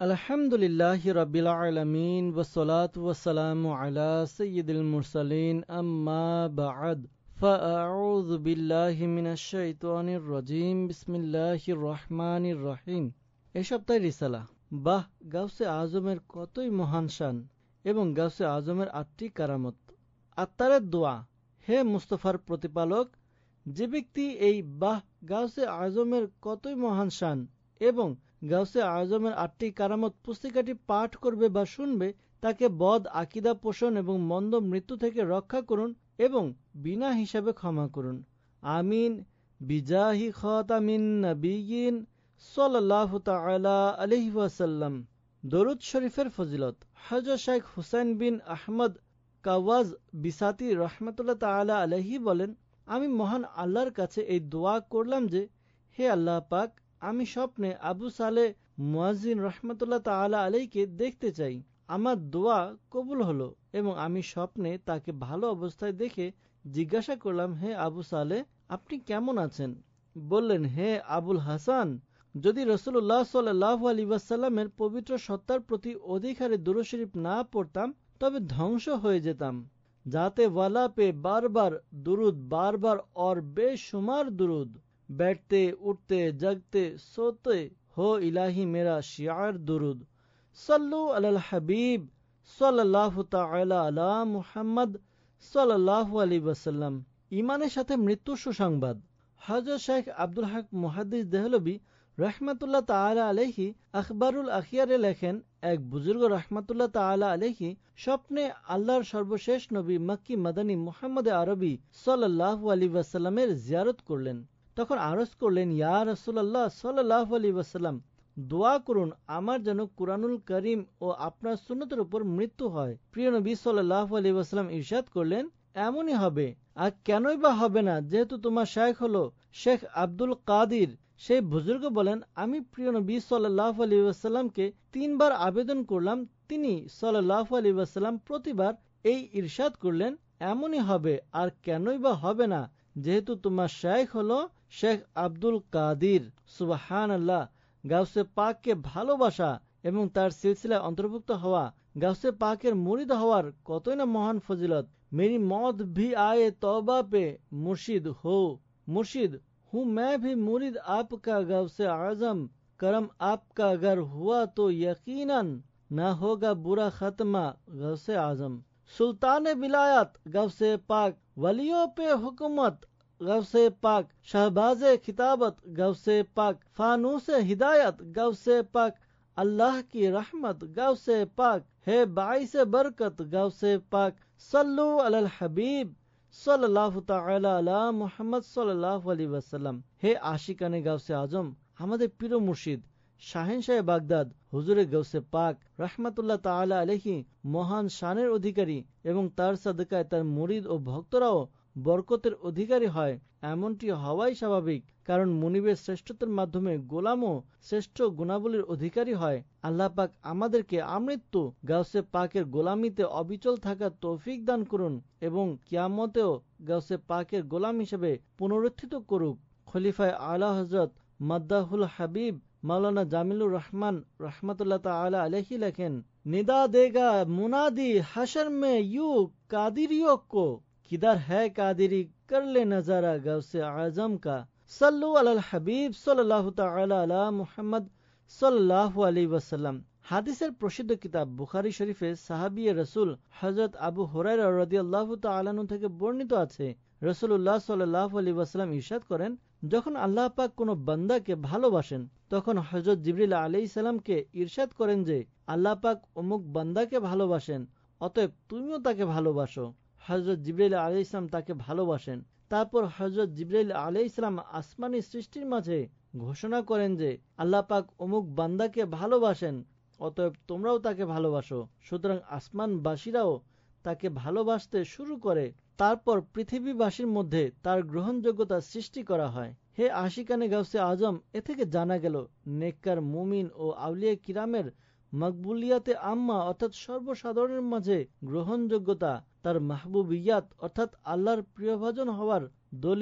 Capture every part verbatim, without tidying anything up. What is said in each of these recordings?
আলহামদুলিল্লাহি রাব্বিল আলামিন ওয়াসসালাতু ওয়াসসালামু আলা সাইয়্যিদিল মুরসালিন আম্মা বা'দ ফাআউযু বিল্লাহি মিনাশ শাইতানির রাজীম বিসমিল্লাহির রহমানির রহিম। এই সপ্তাহের রিসালা বাহ গাউসে আজমের কতই মহান শান এবং গাউসে আজমের আটটি কারামত। আত্মারের দোয়া। হে মুস্তাফার প্রতিপালক, যে ব্যক্তি এই বাহ গাউসে আজমের কতই মহান শান এবং গাউসে আজমের আটটি কারামত পুস্তিকাটি পাঠ করবে বা শুনবে, তাকে বদ আকিদা পোষণ এবং মন্দ মৃত্যু থেকে রক্ষা করুন এবং বিনা হিসাবে ক্ষমা করুন। আমিন বিজাহি খাতামিন নাবিয়িন সাল্লাল্লাহু তাআলা আলাইহি ওয়াসাল্লাম। দরুদ শরীফের ফজিলত। হযরত শেখ হুসাইন বিন আহমদ কাওয়াজ বিসাতি রাহমাতুল্লাহ তাআলা আলাইহি বলেন, আমি মহান আল্লাহর কাছে এই দোয়া করলাম যে, হে আল্লাহ পাক, আমি স্বপ্নে আবু সালে মুয়াজ্জিন রহমতুল্লাহ তাআলা আলাইকে দেখতে চাই। আমার দোয়া কবুল হলো এবং আমি স্বপ্নে তাকে ভালো অবস্থায় দেখে জিজ্ঞাসা করলাম, হে আবু সালে, আপনি কেমন আছেন? বললেন, হে আবুল হাসান, যদি রাসূলুল্লাহ সাল্লাল্লাহু আলাইহি ওয়াসাল্লামের পবিত্র সত্তার প্রতি অধিকারে দুরূদ শরীফ না পড়তাম তবে ধ্বংস হয়ে যেতাম। যাতে ওয়ালা পে বারবার দুরুদ, বারবার और बेशुमार दुरूद, बैठते उठते जगते सोते हो इलाही मेरा शियार दुरूद, सल्लु अलल हबीब सल्लल्लाहु ताआला अला मुहम्मद सल्लल्लाहु अलैहि वसल्लम। ইমানের সাথে মৃত্যুর সুসংবাদ। হযরত শেখ আব্দুল হক মুহাদ্দিস দেহলভী রহমাতুল্লাহ তাআলা আলাইহি আখবারুল আখিয়ারে লেখেন, এক বুজুর্গ রহমাতুল্লাহ তাআলা আলাইহি স্বপ্নে আল্লাহর সর্বশেষ নবী মক্কি মাদানী মুহাম্মদ আরবি সাল্লাল্লাহু আলাইহি ওয়াসাল্লামের জিয়ারত করলেন। তখন আরজ করলেন, ইয়া রাসূলুল্লাহ সাল্লাল্লাহু আলাইহি ওয়াসাল্লাম, দোয়া করুন আমার যেন কুরআনুল কারীম ও আপনার সুন্নতের উপর মৃত্যু হয়। প্রিয় নবী সাল্লাল্লাহু আলাইহি ওয়াসাল্লাম ইরশাদ করলেন, এমনই হবে। আর কেনই বা হবে না, যেহেতু তোমার শায়খ হলো শেখ আব্দুল কাদির। সেই বুজুর্গ বলেন, আমি প্রিয় নবী সাল্লাল্লাহু আলাইহি ওয়াসাল্লামকে তিনবার আবেদন করলাম। তিনি সাল্লাল্লাহু আলাইহি ওয়াসাল্লাম প্রতিবার এই ইরশাদ করলেন, এমনই হবে। আর কেনই বা হবে না, যেহেতু তোমার শায়খ হলো শেখ আব্দুল কাদির। সুবহানাল্লাহ। গাউসে পাককে ভালোবাসা এবং তার সিলসিলায় অন্তর্ভুক্ত হওয়া, গাউসে পাকের মুরিদ হওয়ার কতই না মহান ফজিলত। मेरी मौत भी आए तौबा पे मुर्शिद हो, मुर्शिद हूँ मैं भी मुरीद आपका गौसे आजम, करम आपका अगर हुआ तो यकीनन ना होगा बुरा खत्मा गौसे आजम। सुल्तान विलायत गौसे पाक, वलियों पे हुकूमत गौसे पाक, शहबाजे खिताबत गौसे पाक, फानूस हिदायत गौसे पाक, अल्लाह की रहमत गौसे पाक है, बाइस बरकत गौसे पाक, सल्लु अलल हबीब সাল্লাল্লাহু তাআলা আলা মুহাম্মদ সাল্লাল্লাহু আলাইহি ওয়াসাল্লাম। হে আশিকানে গাউসে আজম, আমাদের প্রিয় মুর্শিদ শাহেনশাহ বাগদাদ হুজুরে গাউসে পাক রাহমাতুল্লাহ তাআলা আলাইহি মহান শানের অধিকারী এবং তার সাদকায় তার মুরিদ ও ভক্তরাও বরকতের অধিকারী হয়। এমনটি হওয়াই স্বাভাবিক, কারণ মুনিবের শ্রেষ্ঠতার মাধ্যমে গোলামও শ্রেষ্ঠ গুণাবলীর অধিকারী হয়। আল্লাহ পাক আমাদেরকে আমৃত্যু গাউসে পাকের গোলামিতে অবিচল থাকার তৌফিক দান করুন এবং কিয়ামতেও গাউসে পাকের গোলাম হিসেবে পুনরুত্থিত করুক। খলিফায়ে আলা হযরত মাদ্দাহুল হাবিব মাওলানা জামিলুর রহমান रहमतुल्लाह ताआला अलैहि লেখেন, निदा देगा मुनादी हशर में यू कादिरियों को, किधर है कादिरी कर ले नजारा गौसे आजम का, सल्लु अलल हबीब सल्लल्लाहु ताआला अला मुहम्मद सल्लल्लाहु अलैहि वसल्लम। হাদিসের প্রসিদ্ধ কিতাব বুখারী শরীফে সাহাবী রাসূল হযরত আবু হুরায়রা রাদিয়াল্লাহু তাআলা আনহু থেকে বর্ণিত আছে, রাসূলুল্লাহ সাল্লাল্লাহু আলাইহি ওয়াসাল্লাম ইরশাদ করেন, যখন আল্লাহ পাক কোনো বান্দাকে ভালোবাসেন তখন হযরত জিবরিল আলাইহিস সালামকে ইরশাদ করেন যে, আল্লাহ পাক অমুক বান্দাকে ভালোবাসেন, অতএব তুমিও তাকে ভালোবাসো। হযরত জিবরিল আলাইহিস সালাম তাকে ভালোবাসেন। তারপর হযরত জিবরিল আলাইহিস সালাম আসমানি সৃষ্টির মাঝে ঘোষণা করেন যে, আল্লাহ পাক অমুক বান্দাকে ভালোবাসেন, অতএব তোমরাও তাকে ভালোবাসো। সুতরাং আসমানবাসীরাও তাকে ভালোবাসতে শুরু করে। তারপর পৃথিবীবাসীর মধ্যে তার গ্রহণযোগ্যতা সৃষ্টি করা হয়। হে আশিকানে গাউসে আজম, এ থেকে জানা গেল নেককার মুমিন ও আউলিয়া কিরামের মকবুলিয়াতে আম্মা অর্থাৎ সর্বসাধারণের মাঝে গ্রহণযোগ্যতা তার মাহবুবিয়াত অর্থাৎ আল্লাহর প্রিয়ভাজন হওয়ার দলিল।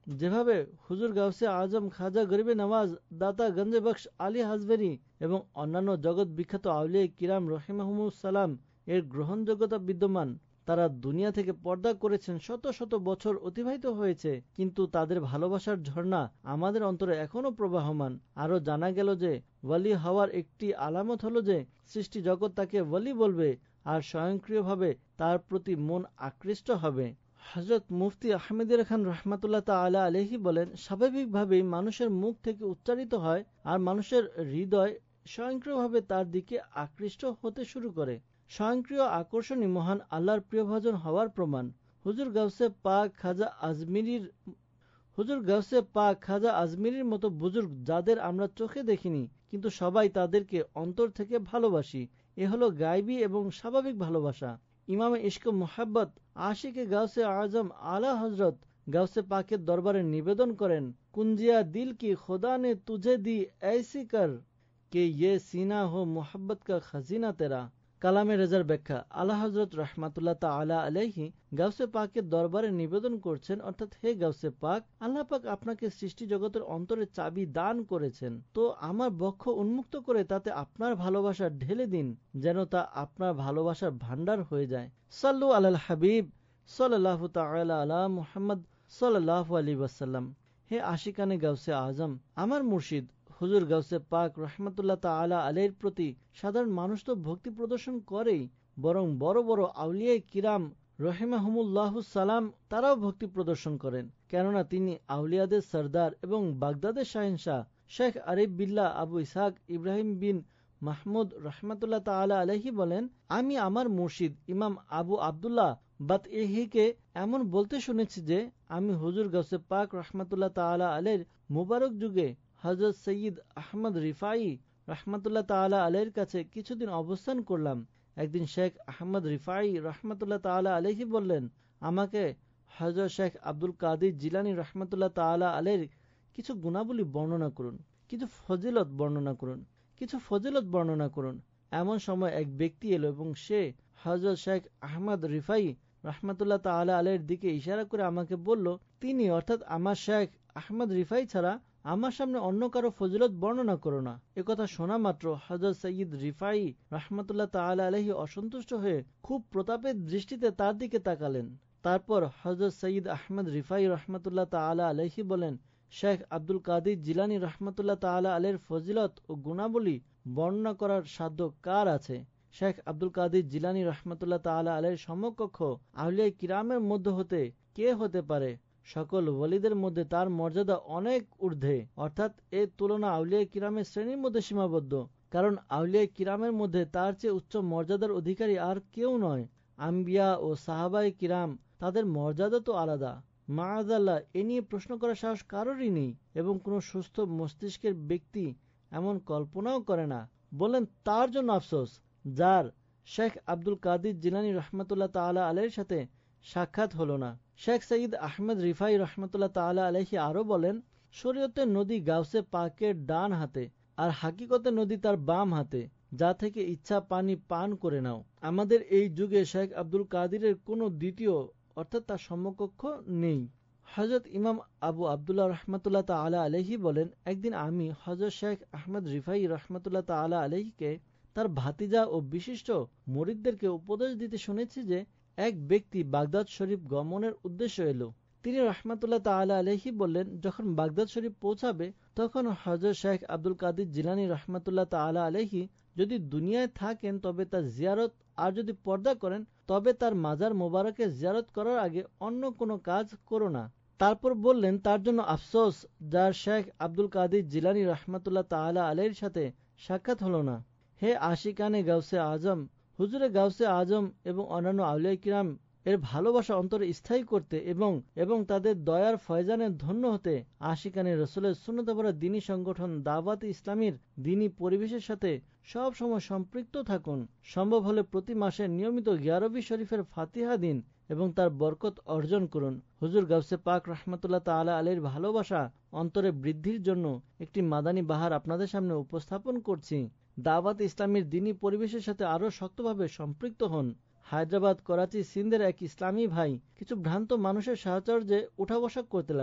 যেভাবে হুজুর গাউসে আজম খাজা গরিবে নওয়াজ দাতা গঞ্জে বখশ আলী হাজবেরি এবং অন্যান্য জগৎ বিখ্যাত আউলিয়া কিরাম রহিমাহুমুস সালাম এর গ্রহণযোগ্যতা বিদ্যমান, তারা দুনিয়া থেকে পর্দা করেছেন, শত শত বছর অতিবাহিত হয়েছে, কিন্তু তাদের ভালোবাসার ঝর্ণা আমাদের অন্তরে এখনো প্রবাহমান। আরও জানা গেল যে ওয়ালি হওয়ার একটি আলামত হলো যে সৃষ্টি জগৎ তাকে ওয়ালি বলবে আর স্বয়ংক্রিয়ভাবে তার প্রতি মন আকৃষ্ট হবে। হযরত মুফতি আহমেদুর খান রহমাতুল্লাহ তাআলা আলাইহি বলেন, স্বাভাবিকভাবেই মানুষের মুখ থেকে উচ্চারিত হয় আর মানুষের হৃদয় স্বয়ংক্রিয়ভাবে তার দিকে আকৃষ্ট হতে শুরু করে। স্বয়ংক্রিয় আকর্ষণই মহান আল্লাহর প্রিয়ভাজন হওয়ার প্রমাণ। হুজুর গাউসে পাক খাজা আজমিরির হুজুর গাউসে পাক খাজা আজমিরির মতো বুজুর্গ যাদের আমরা চোখে দেখিনি, কিন্তু সবাই তাদেরকে অন্তর থেকে ভালোবাসি, এ হলো গায়বী এবং স্বাভাবিক ভালোবাসা। ইমামে ইশক মোহাব্বত আশিকে গাউসে আজম আলা হজরত গাউসে পাকের দরবারে নিবেদন করেন, কুঞ্জিয়া দিল কি খোদা নে তুঝে দি ऐसी कर কে ইয়ে সিনা হো মোহাব্বত কা খাজিনা তেরা। কালামে রেজার ব্যাখ্যা, আলা হজরত রহমাতুল্লাহ তাআলা আলাইহি গাউসে পাকের দরবারে নিবেদন করছেন, অর্থাৎ হে গাউসে পাক, আল্লাহ পাক আপনাকে সৃষ্টি জগতের অন্তরে চাবি দান করেছেন, তো আমার বক্ষ উন্মুক্ত করে তাতে আপনার ভালোবাসা ঢেলে দিন, যেন তা আপনার ভালোবাসার ভান্ডার হয়ে যায়। সাল্লু আলাল হাবিব সাল্লাল্লাহু তাআলা আলা মুহাম্মদ সাল্লাল্লাহু আলাইহি ওয়াসাল্লাম। হে আশিকানে গাউসে আজম, আমার মুর্শিদ হুজুর গাউসে পাক রহমাতুল্লাহ তাআলা আলাইহির প্রতি সাধারণ মানুষ তো ভক্তি প্রদর্শন করেই, বরং বড় বড় আউলিয়া কিরাম রহিমাহুমুল্লাহুস সালাম তারাও ভক্তি প্রদর্শন করেন, কেননা তিনি আউলিয়াদের সরদার এবং বাগদাদের শাহেনশাহ। শেখ আরিফ বিল্লাহ আবু ইসহাক ইব্রাহিম বিন মাহমুদ রহমাতুল্লাহ তাআলা আলাইহি বলেন, আমি আমার মুর্শিদ ইমাম আবু আবদুল্লাহ বাতঈহিকে এমন বলতে শুনেছি যে আমি হুজুর গাউসে পাক রহমাতুল্লাহ তাআলা আলাইহির মুবারক যুগে হযরত সৈয়দ আহমদ রিফাই রহমাতুল্লাহ তাআলা আলাইহির কাছে কিছুদিন অবস্থান করলাম। একদিন শেখ আহমদ রিফাই রহমাতুল্লাহ তাআলা আলাইহি বললেন, আমাকে হযরত শেখ আব্দুল কাদির জিলানী রহমাতুল্লাহ তাআলা আলাইহির কিছু গুণাবলী বর্ণনা করুন, কিছু ফজিলত বর্ণনা করুন, কিছু ফজিলত বর্ণনা করুন। এমন সময় এক ব্যক্তি এলো এবং সে হযরত শেখ আহমদ রিফাই রহমাতুল্লাহ তাআলা আলাইহির দিকে ইশারা করে আমাকে বলল, তিনি অর্থাৎ আমার শেখ আহমদ রিফাই ছাড়া আমার সামনে অন্য কারো ফজিলত বর্ণনা করো না। একথা শোনা মাত্র হযরত সৈয়দ রিফাই রহমাতুল্লাহ তাআলা আলাইহি অসন্তুষ্ট হয়ে খুব প্রতাপের দৃষ্টিতে তার দিকে তাকালেন। তারপর হযরত সৈয়দ আহমদ রিফাই রহমাতুল্লাহ তাআলা আলাইহি বলেন, শেখ আব্দুল কাদির জিলানী রহমাতুল্লাহ তাআলা আলাইহির ফজিলত ও গুণাবলী বর্ণনা করার সাধ্য কার আছে? শেখ আব্দুল কাদির জিলানী রহমাতুল্লাহ তাআলা আলাইহির সমকক্ষ আউলিয়া কিরামের মধ্য হতে কে হতে পারে? সকল ওয়ালিদের মধ্যে তার মর্যাদা অনেক ঊর্ধ্বে, অর্থাৎ এর তুলনা আউলিয়া কিরামের শ্রেণীর মধ্যে সীমাবদ্ধ, কারণ আউলিয়া কিরামের মধ্যে তার চেয়ে উচ্চ মর্যাদার অধিকারী আর কেউ নয়। আম্বিয়া ও সাহাবায়ে কিরাম, তাদের মর্যাদা তো আলাদা। মাআযাল্লাহ, এ নিয়ে প্রশ্ন করার সাহস কারোরই নেই এবং কোনো সুস্থ মস্তিষ্কের ব্যক্তি এমন কল্পনাও করে না। বলেন, তার জন্য আফসোস যার শেখ আব্দুল কাদির জিলানী রহমাতুল্লাহ তাআলা আলাইহির সাথে সাক্ষাৎ হলো না। শেখ সৈয়দ আহমদ রিফাই রহমাতুল্লাহ তাআলা আলাইহি আরো বলেন, শরীয়তের নদী গাউসে পাকের ডান হাতে আর হাকিকতের নদী তার বাম হাতে, যা থেকে ইচ্ছা পানি পান করে নাও। আমাদের এই যুগে শেখ আব্দুল কাদিরের কোনো দ্বিতীয় অর্থাৎ তার সমকক্ষ নেই। হযরত ইমাম আবু আবদুল্লাহ রহমাতুল্লাহ তাআলা আলাইহি বলেন, একদিন আমি হযরত শেখ আহমদ রিফাই রহমাতুল্লাহ তাআলা আলাইহিকে তার ভাতিজা ও বিশিষ্ট মুরিদদেরকে উপদেশ দিতে শুনেছি যে এক ব্যক্তি বাগদাদ শরীফ গমনের উদ্দেশ্য এলো। তিনি রহমাতুল্লাহ তাআলা আলাইহি বললেন, যখন বাগদাদ শরীফ পৌঁছাবে তখন হযরত শেখ আব্দুল কাদির জিলানী রহমাতুল্লাহ তাআলা আলাইহি যদি দুনিয়ায় থাকেন তবে তার জিয়ারত, আর যদি পর্দা করেন তবে তার মাজার মোবারকের জিয়ারত করার আগে অন্য কোনো কাজ করো না। তারপর বললেন, তার জন্য আফসোস যার শেখ আব্দুল কাদির জিলানী রহমাতুল্লাহ তাআলা আলাইহির সাথে সাক্ষাৎ হলো না। হে আশিকানে গাউসে আজম, হুজুরে গাউসে আজম এবং অন্যান্য আউলিয়া কিরাম এর ভালোবাসা অন্তরে স্থায়ী করতে এবং এবং তাদের দয়ার ফয়জানে ধন্য হতে আশিকানে রসুলের সুন্নত ভরা দ্বীনী সংগঠন দাওয়াত ইসলামীর দ্বীনী পরিবেশের সাথে সব সময় সম্পৃক্ত থাকুন। সম্ভব হলে প্রতি মাসে নিয়মিত গিয়ারবি শরীফের ফাতিহা দিন এবং তার বরকত অর্জন করুন। হুজুর গাউসে পাক রহমাতুল্লাহ তাআলা আলাইহির ভালোবাসা অন্তরে বৃদ্ধির জন্য একটি মাদানী বাহার আপনাদের সামনে উপস্থাপন করছি। দাওয়াত ইসলামীর দ্বীনী পরিবেশের সাথে আরো শক্তভাবে সম্পৃক্ত হন। হায়দ্রাবাদ, করাচি, সিন্ধের এক ইসলামী ভাই কিছু ভ্রান্ত মানুষের সাহচর্যে উঠা বসা করতে লাগলো।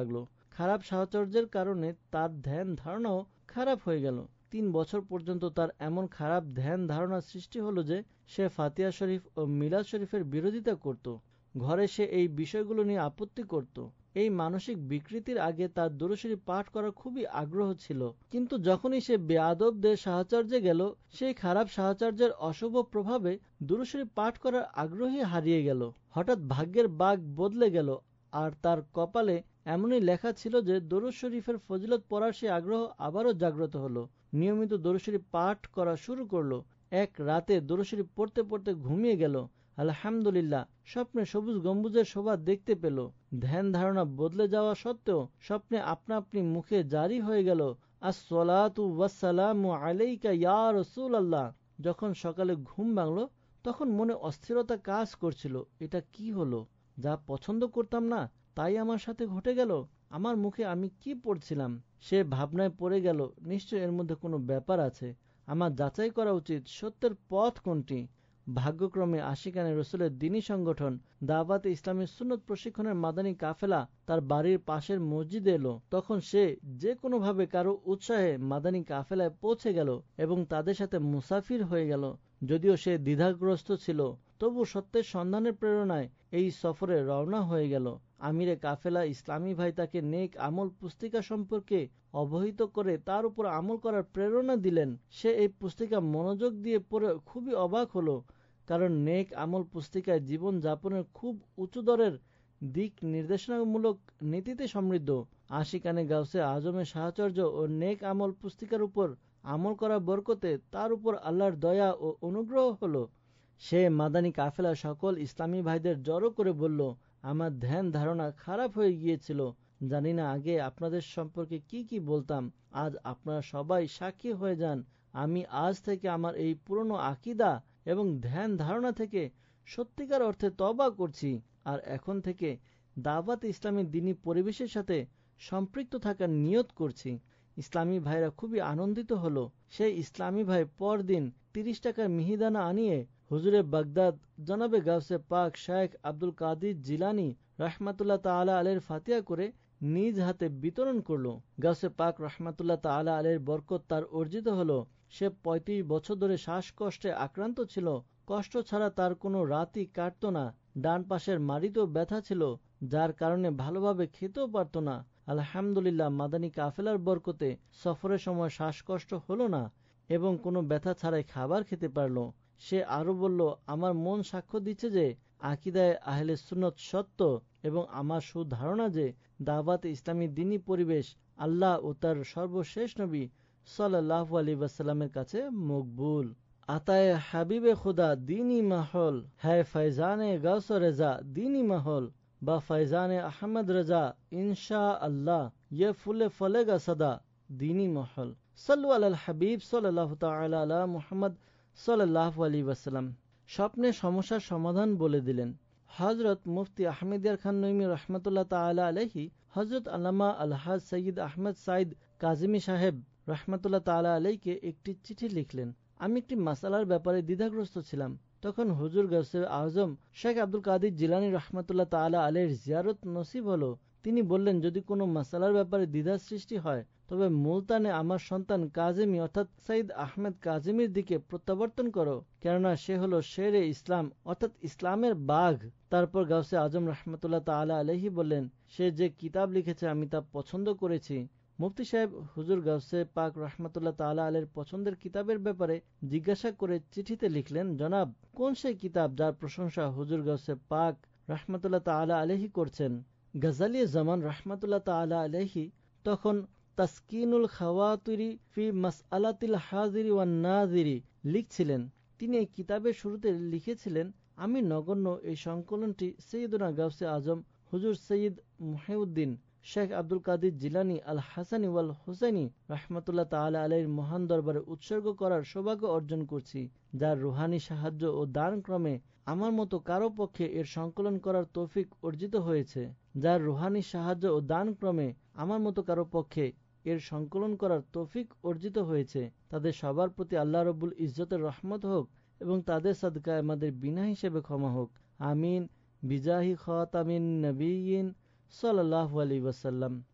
খারাপ সাহচর্যের কারণে তার ধ্যান ধারণাও খারাপ হয়ে গেল। তিন বছর পর্যন্ত তার এমন খারাপ ধ্যান ধারণার সৃষ্টি হলো যে সে ফাতিহা শরীফ ও মিলাদ শরীফের বিরোধিতা করত। ঘরে সে এই বিষয়গুলো নিয়ে আপত্তি করত। এই মানসিক বিকৃতির আগে তার দুরূদ শরীফ পাঠ করার খুবই আগ্রহ ছিল, কিন্তু যখনই সে বেয়াদবদের সাহচর্যে গেল, সেই খারাপ সাহচর্যের অশুভ প্রভাবে দুরূদ শরীফ পাঠ করার আগ্রহই হারিয়ে গেল। হঠাৎ ভাগ্যের বাগ বদলে গেল, আর তার কপালে এমনই লেখা ছিল যে দরুদ শরীফের ফজিলত পড়ার সে আগ্রহ আবারও জাগ্রত হলো। নিয়মিত দরুদ শরীফ পাঠ করা শুরু করলো। এক রাতে দরুদ শরীফ পড়তে পড়তে ঘুমিয়ে গেল। আলহামদুলিল্লাহ, স্বপ্নে সবুজ গম্বুজের শোভা দেখতে পেল। ধ্যান ধারণা বদলে যাওয়া সত্ত্বেও স্বপ্নে আপনা আপনি মুখে জারি হয়ে গেল, আসসালাতু ওয়াসসালামু আলাইকা ইয়া রাসূলুল্লাহ। যখন সকালে ঘুম ভাঙল তখন মনে অস্থিরতা কাজ করছিল। এটা কি হলো? যা পছন্দ করতাম না তাই আমার সাথে ঘটে গেল। আমার মুখে আমি কি পড়ছিলাম? সে ভাবনায় পড়ে গেল, নিশ্চয় এর মধ্যে কোনো ব্যাপার আছে। আমার যাচাই করা উচিত সত্যের পথ কোনটি। ভাগ্যক্রমে আশিকানে রসুলের দ্বীনী সংগঠন দাওয়াতে ইসলামী সুন্নত প্রশিক্ষণের মাদানী কাফেলা তার বাড়ির পাশের মসজিদে এলো। তখন সে যে কোনোভাবে কারো উৎসাহে মাদানী কাফেলায় পৌঁছে গেল এবং তাদের সাথে মুসাফির হয়ে গেল। যদিও সে দ্বিধাগ্রস্ত ছিল, তবু সত্যের সন্ধানের প্রেরণায় এই সফরে রওনা হয়ে গেল। আমিরে কাফেলা ইসলামী ভাই তাকে নেক আমল পুস্তিকা সম্পর্কে অবহিত করে তার উপর আমল করার প্রেরণা দিলেন। সে এই পুস্তিকা মনোযোগ দিয়ে পড়ে খুবই অবাক হলো, কারণ নেক আমল পুস্তিকায় জীবন যাপনের খুব উঁচু দরের দিক নির্দেশনামূলক নীতিতে সমৃদ্ধ। আশিকানে গাউসে আজমের সাহচর্য ও নেক আমল পুস্তিকার উপর আমল করা বরকতে তার উপর আল্লাহর দয়া ও অনুগ্রহ হলো। সে মাদানী কাফেলা সকল ইসলামী ভাইদের জড়ো করে বলল, আমার ধ্যান ধারণা খারাপ হয়ে গিয়েছিল। জানি না আগে আপনাদের সম্পর্কে কি কি বলতাম। আজ আপনারা সবাই সাক্ষী হয়ে যান, আমি আজ থেকে আমার এই পুরনো আকীদা এবং ধ্যান ধারণা থেকে সত্যিকার অর্থে তওবা করছি, আর এখন থেকে দাওয়াত ইসলামী দ্বীনী পরিবেশের সাথে সম্পৃক্ত থাকার নিয়ত করছি। ইসলামী ভাইরা খুবই আনন্দিত হলো। সেই ইসলামী ভাই পরদিন তিরিশ টাকার মিহিদানা আনিয়ে হুজুরে বাগদাদ জনাবে গাউসে পাক শায়েখ আব্দুল কাদির জিলানী রাহমাতুল্লাহ তাআলা আলাইহির ফাতিহা করে নিজ হাতে বিতরণ করলো। গাউসে পাক রাহমাতুল্লাহ তাআলা আলাইহির বরকত তার অর্জিত হলো। সে পঁয়ত্রিশ বছর ধরে শ্বাসকষ্টে আক্রান্ত ছিল। কষ্ট ছাড়া তার কোনো রাতই কাটতো না। ডান পাশের মাড়িতেও ব্যথা ছিল, যার কারণে ভালোভাবে খেতেও পারত না। আলহামদুলিল্লাহ, মাদানী কাফেলার বরকতে সফরের সময় শ্বাসকষ্ট হলো না এবং কোনো ব্যথা ছাড়াই খাবার খেতে পারল। সে আরো বলল, আমার মন সাক্ষ্য দিচ্ছে যে আকীদায়ে আহলে সুন্নত সত্য এবং আমার সুধারণা যে দাওয়াতে ইসলামী দ্বীনী পরিবেশ আল্লাহ ও তার সর্বশেষ নবী সাল্লাল্লাহু আলাইহি ওয়াসাল্লামের কাছে মকবুল। আতায়ে হাবিবে খুদা দ্বীনী মাহল হ্যায়, ফয়জানে গাউস রেজা দ্বীনী মাহল বা ফয়জানে আহমদ রেজা ইনশা আল্লাহ ইয়ে ফুলে ফলেগা সদা দ্বীনী মহল। সাল্লু আলাল হাবিব সাল্লাল্লাহু তাআলা আলা মুহাম্মদ সাল্লাল্লাহু আলাইহি ওয়াসাল্লাম। স্বপ্নে সমস্যার সমাধান বলে দিলেন। হযরত মুফতি আহমেদিয়ার খান নঈমী রাহমাতুল্লাহ তাআলা আলাইহি হযরত আল্লামা আলহাজ সৈয়দ আহমদ সাইদ কাজিমি সাহেব রাহমাতুল্লাহ তাআলা আলাইহিকে একটি চিঠি লিখলেন। আমি একটি মাসালার ব্যাপারে দ্বিধাগ্রস্ত ছিলাম। তখন হুজুর গাউসে আজম শেখ আব্দুল কাদির জিলানী রাহমাতুল্লাহ তাআলা আলাইহির জিয়ারত নসিব হলো। তিনি বললেন, যদি কোনো মাসালার ব্যাপারে দ্বিধা সৃষ্টি হয় তবে মুলতানে আমার সন্তান কাজিমি অর্থাৎ সৈয়দ আহমেদ কাজিমির দিকে প্রত্যাবর্তন করো, কেননা সে হলো শেরে ইসলাম অর্থাৎ ইসলামের বাঘ। তারপর গাউসে আজম রাহমাতুল্লাহ তাআলা আলাইহি বললেন, সে যে কিতাব লিখেছে আমি তা পছন্দ করেছি। মুফতি সাহেব হুজুর গাউসে পাক রাহমাতুল্লাহ তাআলা আলাইহির পছন্দের কিতাবের ব্যাপারে জিজ্ঞাসা করে চিঠিতে লিখলেন, জনাব, কোন সেই কিতাব যার প্রশংসা হুজুর গাউসে পাক রাহমাতুল্লাহ তাআলা আলাইহি করছেন? গাজালি জামান রাহমাতুল্লাহ তাআলা আলাইহি তখন তাসকিনুল খাওয়াতিরি ফি মাসআলাতিল হাজিরি ওয়ান নাজিরি লিখছিলেন। তিনি এই কিতাবের শুরুতে লিখেছিলেন, আমি নগণ্য এই সংকলনটি সৈয়দনা গাউসে আজম হুজুর সৈয়দ মুহিউদ্দিন শেখ আব্দুল কাদির জিলানী আল হাসানি ওয়াল হুসাইনি রাহমাতুল্লাহ তাআলা আলাইহির মহান দরবারে উৎসর্গ করার সৌভাগ্য অর্জন করছি, যার রুহানি সাহায্য ও দান ক্রমে আমার মতো কারো পক্ষে এর সংকলন করার তৌফিক অর্জিত হয়েছে যার রুহানি সাহায্য ও দান ক্রমে আমার মতো কারো পক্ষে এর সংকলন করার তৌফিক অর্জিত হয়েছে তাদের সবার প্রতি আল্লাহ রব্বুল ইজ্জতের রহমত হোক এবং তাদের সাদকায় আমাদের বিনা হিসেবে ক্ষমা হোক। আমিন। বিজাহি খাতামিন নবিয়্যিন সাল্লাল্লাহু আলাইহি ওয়াসাল্লাম।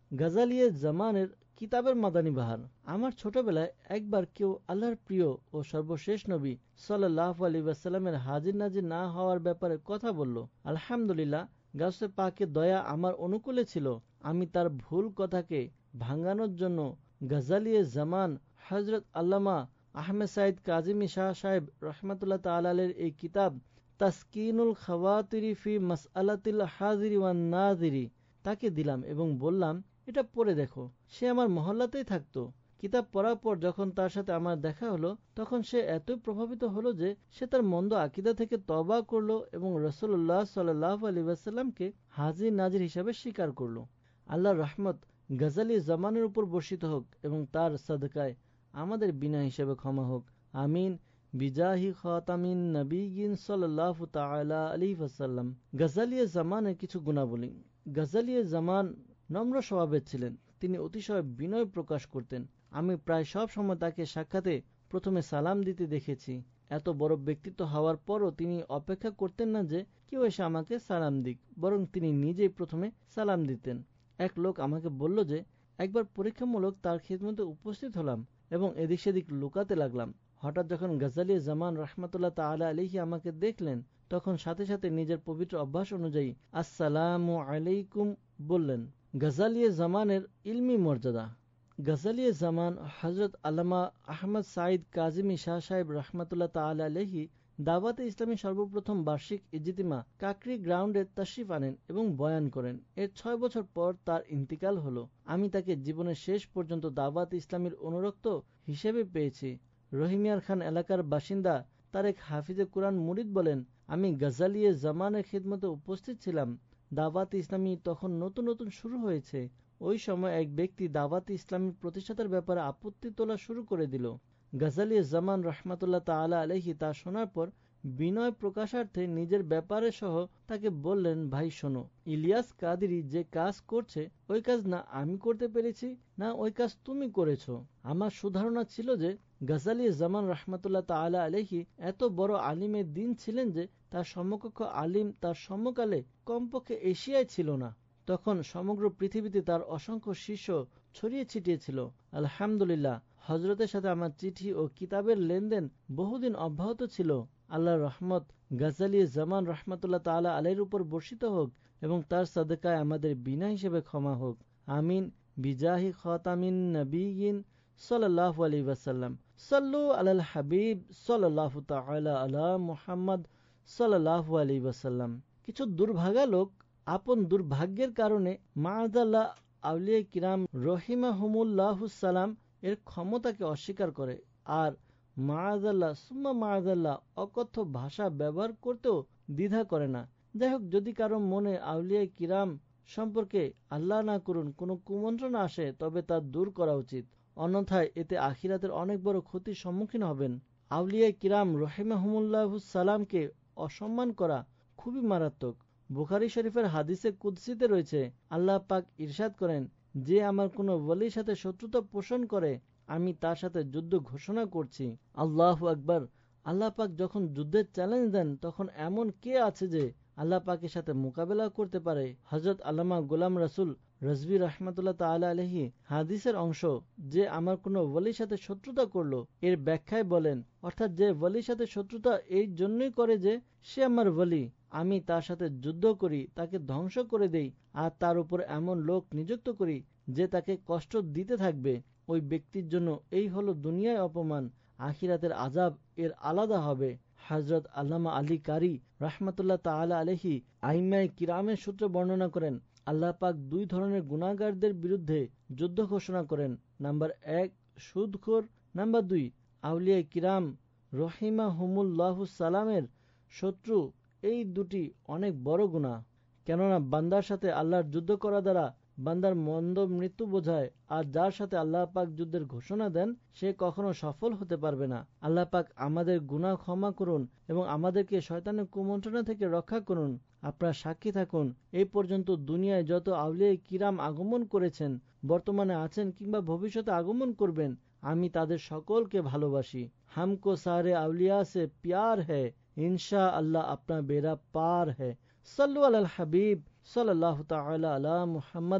গাজালিয়ে জামানের কিতাবের মাদানী বাহার। আমার ছোটবেলায় একবার কেউ আল্লাহর প্রিয় ও সর্বশেষ নবী সাল্লাল্লাহু আলাইহি ওয়াসাল্লামের হাজির নাজির না হওয়ার ব্যাপারে কথা বলল। আলহামদুলিল্লাহ, গাউসে পাকের দয়া আমার অনুকূলে ছিল। আমি তার ভুল কথাকে ভাঙানোর জন্য গাজালিয়ে জামান হযরত আল্লামা আহমেদ সাইদ কাজিমি শাহ সাহেব রহমাতুল্লাহ তাআলা আলাইহির এই কিতাব তাসকিনুল খাওয়াতিরি ফি মাসআলাতিল হাজিরি ওয়ান নাজিরি তাকে দিলাম এবং বললাম, এটা পড়ে দেখো। সে আমার মহল্লাতেই থাকতো। কিতাব পড়ার পর যখন তার সাথে আমার দেখা হলো, তখন সে এতই প্রভাবিত হলো যে সে তার মন্দ আকীদা থেকে তওবা করলো এবং রাসূলুল্লাহ সাল্লাল্লাহু আলাইহি ওয়াসাল্লামকে হাজির নাজির হিসেবে স্বীকার করলো। আল্লাহর রহমত গাজালি জামানের উপর বর্ষিত হোক এবং তার সাদকায় আমাদের বিনা হিসেবে ক্ষমা হোক। আমিন বিজাহি খাতামিন নবিয়িন সাল্লাল্লাহু তাআলা আলাইহি ওয়াসাল্লাম। গাজালিয়ে জামানের কিছু গুণাবলী। গাজালিয়ে জামান নম্র স্বভাবের ছিলেন। তিনি অতিশয় বিনয় প্রকাশ করতেন। আমি প্রায় সব সময় তাকে সাক্ষাতে প্রথমে সালাম দিতে দেখেছি। এত বড় ব্যক্তিত্ব হওয়ার পরও তিনি অপেক্ষা করতেন না যে কেউ এসে আমাকে সালাম দিক, বরং তিনি নিজেই প্রথমে সালাম দিতেন। এক লোক আমাকে বলল যে একবার পরীক্ষামূলক তার খিদমতে উপস্থিত হলাম এবং এদিক সেদিক লুকাতে লাগলাম। হঠাৎ যখন গাজালিয়ে জামান রাহমাতুল্লাহ তাআলা আলাইহি আমাকে দেখলেন, তখন সাথে সাথে নিজের পবিত্র অভ্যাস অনুযায়ী আসসালামু আলাইকুম বললেন। গাজালিয়ে জামানের ইলমি মর্যাদা। গাজালিয়ে জামান হযরত আল্লামা আহমদ সাইদ কাজিমি শাহ সাহেব রহমাতুল্লাহ তাআলা আলাইহি দাওয়াতে ইসলামী সর্বপ্রথম বার্ষিক ইজতিমা কাকরি গ্রাউন্ডে তাশরিফ আনেন এবং বয়ান করেন। এর ছয় বছর পর তার ইন্তিকাল হলো। আমি তাকে জীবনের শেষ পর্যন্ত দাওয়াতে ইসলামীর অনুরক্ত হিসেবে পেয়েছি। রহিমিয়ার খান এলাকার বাসিন্দা তারেক হাফিজে কুরআন মুরিদ বলেন, আমি গাজালিয়ে জামানের খিদমতে উপস্থিত ছিলাম। দাওয়াতে ইসলামী তখন নতুন নতুন শুরু হয়েছে। ওই সময় এক ব্যক্তি দাওয়াতে ইসলামী প্রতিষ্ঠাতার ব্যাপারে আপত্তি তোলা শুরু করে দিল। গাজালিয়ে জামান রহমাতুল্লাহ তাআলা আলাইহি তা শোনার পর বিনয় প্রকাশার্থে নিজের ব্যাপারে সহ তাকে বললেন, ভাই শোনো, ইলিয়াস কাদেরী যে কাজ করছে ওই কাজ না আমি করতে পেরেছি না ওই কাজ তুমি করেছো। আমার সুধারণা ছিল যে গাজালিয়ে জামান রহমাতুল্লাহ তাআলা আলাইহি এত বড় আলিমের দিন ছিলেন যে তার সমকক্ষ আলিম তার সমকালে কমপক্ষে এশিয়ায় ছিল না। তখন সমগ্র পৃথিবীতে তার অসংখ্য শিষ্য ছড়িয়ে ছিটিয়ে ছিল। আলহামদুলিল্লাহ, হযরতের সাথে আমার চিঠি ও কিতাবের লেনদেন বহুদিন অব্যাহত ছিল। আল্লাহর রহমত গাজালিয়ে জামান রহমাতুল্লাহ তাআলা আলাইহির উপর বর্ষিত হোক এবং তার সাদকায় আমাদের বিনা হিসেবে ক্ষমা হোক। আমিন বিজাহি খাতামিন নবিয়িন সাল্লাল্লাহু আলাইহি ওয়াসাল্লাম। সাল্লু আলাল হাবিব সাল্লাল্লাহু তাআলা আলা মুহাম্মদ সাল্লাল্লাহু আলাইহি ওয়াসাল্লাম। কিছু দুর্ভাগা লোক আপন দুর্ভাগ্যের কারণে মাআযাল্লাহ আউলিয়া কিরাম রহিমাহুমুল্লাহুস সালাম এর ক্ষমতাকে অস্বীকার করে আর মাআযাল্লাহ সুম্মা মাআযাল্লাহ অকথ্য ভাষা ব্যবহার করতেও দ্বিধা করে না। যাই হোক, যদি কারো মনে আউলিয়া কিরাম সম্পর্কে আল্লাহ না করুন কোনো কুমন্ত্রণা আসে, তবে তা দূর করা উচিত। অন্যথায় এতে আখিরাতের অনেক বড় ক্ষতির সম্মুখীন হবেন। আউলিয়া কিরাম রহিমাহুমুল্লাহুস সালামকে অসম্মান করা খুবই মারাত্মক। বুখারী শরীফের হাদিসে কুদসিতে রয়েছে, আল্লাহ পাক ইরশাদ করেন, যে আমার কোনো ওয়ালির সাথে শত্রুতা পোষণ করে আমি তার সাথে যুদ্ধ ঘোষণা করছি। আল্লাহু আকবার। আল্লাহ পাক যখন যুদ্ধের চ্যালেঞ্জ দেন তখন এমন কে আছে যে আল্লাহ পাকের সাথে মোকাবেলা করতে পারে? হযরত আল্লামা গোলাম রাসূল রাজভী রাহমাতুল্লাহ তাআলা আলাইহি হাদিসের অংশ যে আমার কোনো ওয়ালির সাথে শত্রুতা করলো এর ব্যাখ্যায় বলেন, অর্থাৎ যে ওয়ালির সাথে শত্রুতা এই জন্যই করে যে সে আমার ওয়ালি, আমি তার সাথে যুদ্ধ করি, তাকে ধ্বংস করে দেই আর তার উপর এমন লোক নিযুক্ত করি যে তাকে কষ্ট দিতে থাকবে। ওই ব্যক্তির জন্য এই হলো দুনিয়ায় অপমান, আখিরাতের আযাব এর আলাদা হবে। হযরত আল্লামা আলী কারি রাহমাতুল্লাহ তাআলা আলাইহি আইম্মায়ে কিরামের সূত্রে বর্ণনা করেন, আল্লাহ পাক দুই ধরনের গুনাহগারদের বিরুদ্ধে যুদ্ধ ঘোষণা করেন। নাম্বার এক সুদখোর, নাম্বার দুই আউলিয়া কিরাম রহিমাহুমুল্লাহুস সালামের শত্রু। এই দুটি অনেক বড় গুনাহ, কেননা বান্দার সাথে আল্লাহর যুদ্ধ করা দ্বারা বান্দার মন্দ মৃত্যু বোঝায়, আর যার সাথে আল্লাহ পাক যুদ্ধের ঘোষণা দেন সে কখনো সফল হতে পারবে না। আল্লাহ পাক আমাদের গুনাহ ক্ষমা করুন এবং আমাদেরকে শয়তানের কুমন্ত্রণা থেকে রক্ষা করুন। আপনারা সাক্ষী থাকুন, এই পর্যন্ত দুনিয়ায় যত আউলিয়া কিরাম আগমন করেছেন, বর্তমানে আছেন কিংবা ভবিষ্যতে আগমন করবেন, আমি তাদের সকলকে ভালোবাসি। হামকো সারে আউলিয়া সে প্যার হ্যায়, ইনশা আল্লাহ আপনা বেরা পার হ্যায়। সাল্লু আলাল হাবিব সাল্লাল্লাহু তাআলা আলা মুহাম্মদ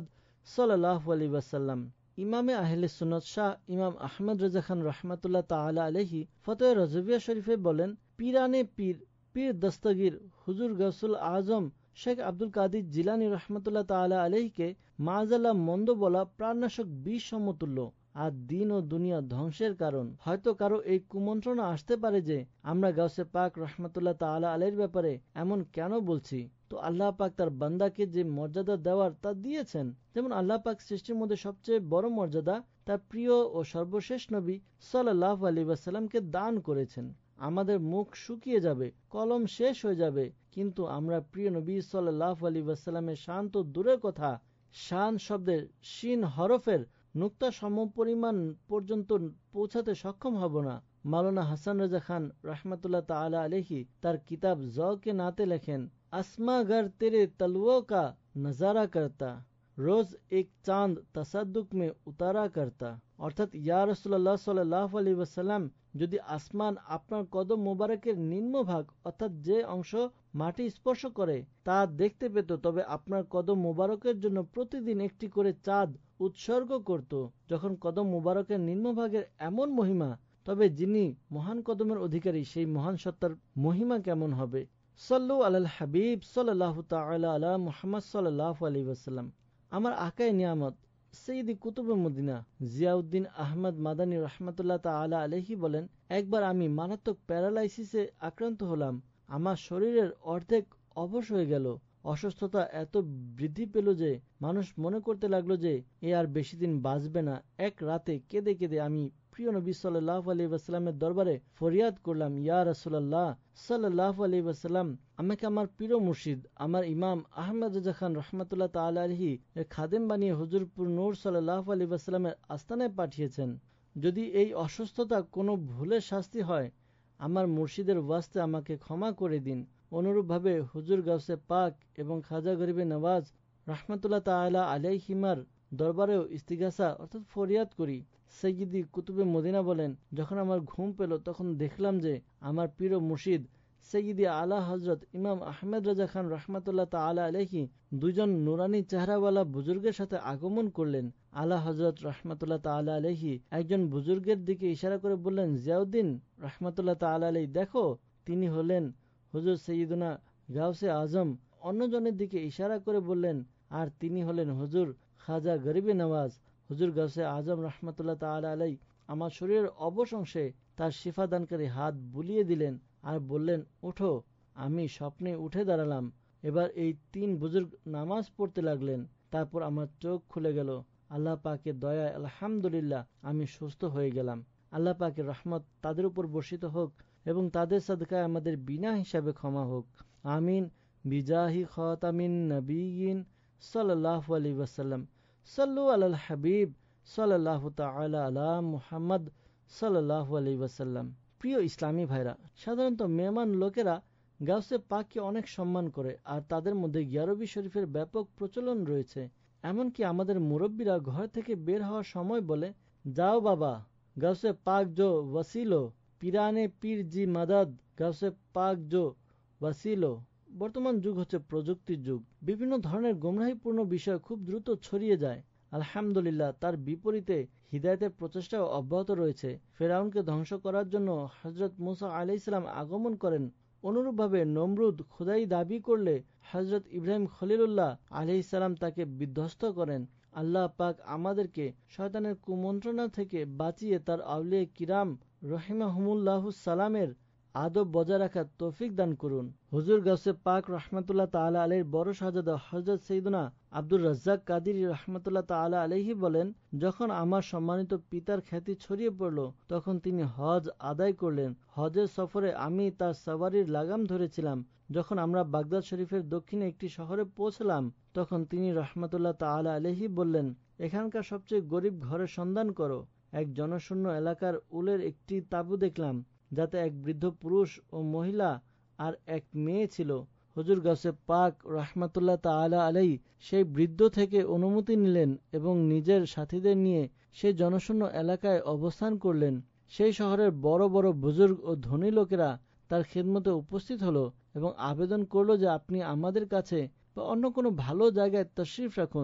সাল্লাল্লাহু আলাইহি ওয়াসাল্লাম। ইমামে আহলে সুন্নাত শাহ ইমাম আহমদ রেজা খান রহমাতুল্লাহ তাআলা আলাইহি ফতোয়া রজবিয়া শরীফে বলেন, পীরানে পীর পীর দস্তগীর হুজুর গাউসুল আজম শেখ আব্দুল কাদির জিলানী রহমাতুল্লাহ তাআলা আলাইহিকে মাআযাল্লাহ মন্দ বলা প্রাণনাশক বিষ সমতুল্য আর দিন ও দুনিয়া ধ্বংসের কারণ। হয়তো কারো এই কুমন্ত্রণা আসতে পারে যে আমরা গাউসে পাক রহমাতুল্লাহ তাআলা আলাইহির ব্যাপারে এমন কেন বলছি। তো আল্লাহ পাক তার বান্দাকে যে মর্যাদা দেওয়ার তা দিয়েছেন। যেমন আল্লাহ পাক সৃষ্টির মধ্যে সবচেয়ে বড় মর্যাদা তার প্রিয় ও সর্বশেষ নবী সাল্লাল্লাহু আলাইহি ওয়াসাল্লামকে দান করেছেন। আমাদের মুখ শুকিয়ে যাবে, কলম শেষ হয়ে যাবে, কিন্তু আমরা প্রিয় নবী সাল্লাল্লাহু আলাইহি ওয়াসাল্লামের শান তো দূরের কথা, শান শব্দের শিন হরফের নুক্তা সমপরিমাণ পর্যন্ত পৌঁছাতে সক্ষম হব না। মাওলানা হাসান রাজা খান রহমতুল্লাহ তাআলা আলাইহি তার কিতাব জ কে নাতে লেখেন, आसमां गर तेरे तलवों का नजारा करता, रोज एक चांद तसद्दुक में उतारा करता। অর্থাৎ ইয়া রাসূলুল্লাহ সাল্লাল্লাহু আলাইহি ওয়াসাল্লাম, যদি আসমান আপনার কদম মোবারকের নিম্নভাগ অর্থাৎ যে অংশ মাটি স্পর্শ করে তা দেখতে পেত, তবে আপনার কদম মোবারকের জন্য প্রতিদিন একটি করে চাঁদ উৎসর্গ করত। যখন কদম মোবারকের নিম্নভাগের এমন মহিমা, তবে যিনি মহান কদমের অধিকারী সেই মহান সত্তার মহিমা কেমন হবে। সাল্লু আলাল হাবিব সাল্লাল্লাহু তাআলা আলা মুহাম্মদ সাল্লাল্লাহু আলাইহি ওয়াসাল্লাম। আমার আকায়ে নিয়ামত সৈয়দি কুতুবে মদিনা জিয়াউদ্দিন আহমদ মাদানী রহমাতুল্লাহ তাআলা আলাইহি বলেন, একবার আমি মারাত্মক প্যারালাইসিসে আক্রান্ত হলাম। আমার শরীরের অর্ধেক অবশ হয়ে গেল। অসুস্থতা এত বৃদ্ধি পেল যে মানুষ মনে করতে লাগলো যে এ আর বেশি দিন বাঁচবে না। এক রাতে কেঁদে কেঁদে আমি প্রিয় নবী সাল্লাল্লাহু আলাইহি ওয়াসাল্লামের দরবারে ফরিয়াদ করলাম, ইয়া রাসূলুল্লাহ সাল্লাল্লাহু আলাইহি ওয়াসাল্লাম, আমাকে আমার প্রিয় মুর্শিদ আমার ইমাম আহমদ রেজা খান রহমাতুল্লাহ তাআলা আলাইহি এর খাদেম বানিয়ে হুজুরপুর নূর সাল্লাল্লাহু আলাইহি ওয়াসাল্লামের আস্তানায় পাঠিয়েছেন। যদি এই অসুস্থতা কোনো ভুলের শাস্তি হয়, আমার মুর্শিদের ওয়াস্তে আমাকে ক্ষমা করে দিন। অনুরূপভাবে হুজুর গাউসে পাক এবং খাজা গরিবে নওয়াজ রহমাতুল্লাহ তাআলা আলাইহিমার দরবারেও ইস্তিগাসা অর্থাৎ ফরিয়াদ করি। সৈয়দি কুতুবে মদিনা বলেন, যখন আমার ঘুম পেল তখন দেখলাম যে আমার প্রিয় মুর্শিদ সৈয়দি আলা হজরত ইমাম আহমেদ রাজা খান রহমাতুল্লাহ তাআলা আলাইহি দুজন নুরানি চেহারাওয়ালা বুজুর্গের সাথে আগমন করলেন। আলা হজরত রহমাতুল্লাহ তাআলা আলাইহি একজন বুজুর্গের দিকে ইশারা করে বললেন, জিয়াউদ্দিন রহমাতুল্লাহ তাআলা আলাইহি, দেখো তিনি হলেন হুজুর সৈয়দুনা গাউসে আজম। অন্যজনের দিকে ইশারা করে বললেন, আর তিনি হলেন হুজুর খাজা গরিবে নওয়াজ। হুজুর গাউসে আজম রহমাতুল্লাহ তাআলা আলাইহি আমার শরীরের অবশ অংশে তার শিফা দানকারী হাত বুলিয়ে দিলেন আর বললেন, উঠো। আমি স্বপ্নে উঠে দাঁড়ালাম। এবার এই তিন বুজুর্গ নামাজ পড়তে লাগলেন। তারপর আমার চোখ খুলে গেল। আল্লাহ পাকের দয়ায় আলহামদুলিল্লাহ আমি সুস্থ হয়ে গেলাম। আল্লাহ পাকের রহমত তাদের উপর বর্ষিত হোক এবং তাদের সাদকায় আমাদের বিনা হিসাবে ক্ষমা হোক। আমিন বিজাহি খাতামিন নবিয়িন সাল্লাল্লাহু আলাইহি ওয়াসাল্লাম। সাল্লু আলাল হাবিব সাল্লাল্লাহু তাআলা আলা মুহাম্মদ সাল্লাল্লাহু আলাইহি ওয়াসাল্লাম। প্রিয় ইসলামী ভাইরা, সাধারণত মেহমান লোকেরা গাউসে পাককে অনেক সম্মান করে আর তাদের মধ্যে গিয়ারবি শরীফের ব্যাপক প্রচলন রয়েছে। এমনকি আমাদের মুরব্বীরা ঘর থেকে বের হওয়ার সময় বলে, যাও বাবা, গাউসে পাক জো ওয়াসিলো, পিরানে পীর জি মাদাদ, গাউসে পাক জো ওয়াসিলো। বর্তমান যুগ হচ্ছে প্রযুক্তির যুগ। বিভিন্ন ধরনের গোমরাহিপূর্ণ বিষয় খুব দ্রুত ছড়িয়ে যায়। আলহামদুলিল্লাহ তার বিপরীতে হিদায়াতের প্রচেষ্টাও অব্যাহত রয়েছে। ফেরাউনকে ধ্বংস করার জন্য হযরত মুসা আলাইহিস সালাম আগমন করেন। অনুরূপভাবে নমরুদ খোদাই দাবি করলে হযরত ইব্রাহিম খলিলুল্লাহ আলাইহিস সালাম তাকে বিধ্বস্ত করেন। আল্লাহ পাক আমাদেরকে শয়তানের কুমন্ত্রণা থেকে বাঁচিয়ে তার আউলিয়া কিরাম রহিমাহুমুল্লাহু সালামের আদব বজায় রাখার তৌফিক দান করুন। হুজুর গাউসে পাক রহমাতুল্লাহ তাআলা আলাইহির বড় শাহজাদা হযরত সৈয়দুনা আব্দুর রাজ্জাক কাদিরী রহমাতুল্লাহ তাআলা আলাইহি বলেন, যখন আমার সম্মানিত পিতার খ্যাতি ছড়িয়ে পড়ল তখন তিনি হজ আদায় করলেন। হজের সফরে আমি তার সওয়ারির লাগাম ধরেছিলাম। যখন আমরা বাগদাদ শরীফের দক্ষিণে একটি শহরে পৌঁছলাম তখন তিনি রহমাতুল্লাহ তাআলা আলাইহি বললেন, এখানকার সবচেয়ে গরিব ঘরের সন্ধান করো। এক জনশূন্য এলাকার উলের একটি তাঁবু দেখলাম যাতে এক বৃদ্ধ পুরুষ ও মহিলা আর এক মেয়ে ছিল। হুজুর গাউসে পাক রহমাতুল্লাহ তাআলা আলাইহি সেই বৃদ্ধ থেকে অনুমতি নিলেন এবং নিজের সাথীদের নিয়ে সেই জনশূন্য এলাকায় অবস্থান করলেন। সেই শহরের বড় বড় বুজুর্গ ও ধনী লোকেরা তার খিদমতে উপস্থিত হলো এবং আবেদন করলো যে আপনি আমাদের কাছে বা অন্য কোনো ভালো জায়গায় তশরিফ রাখুন,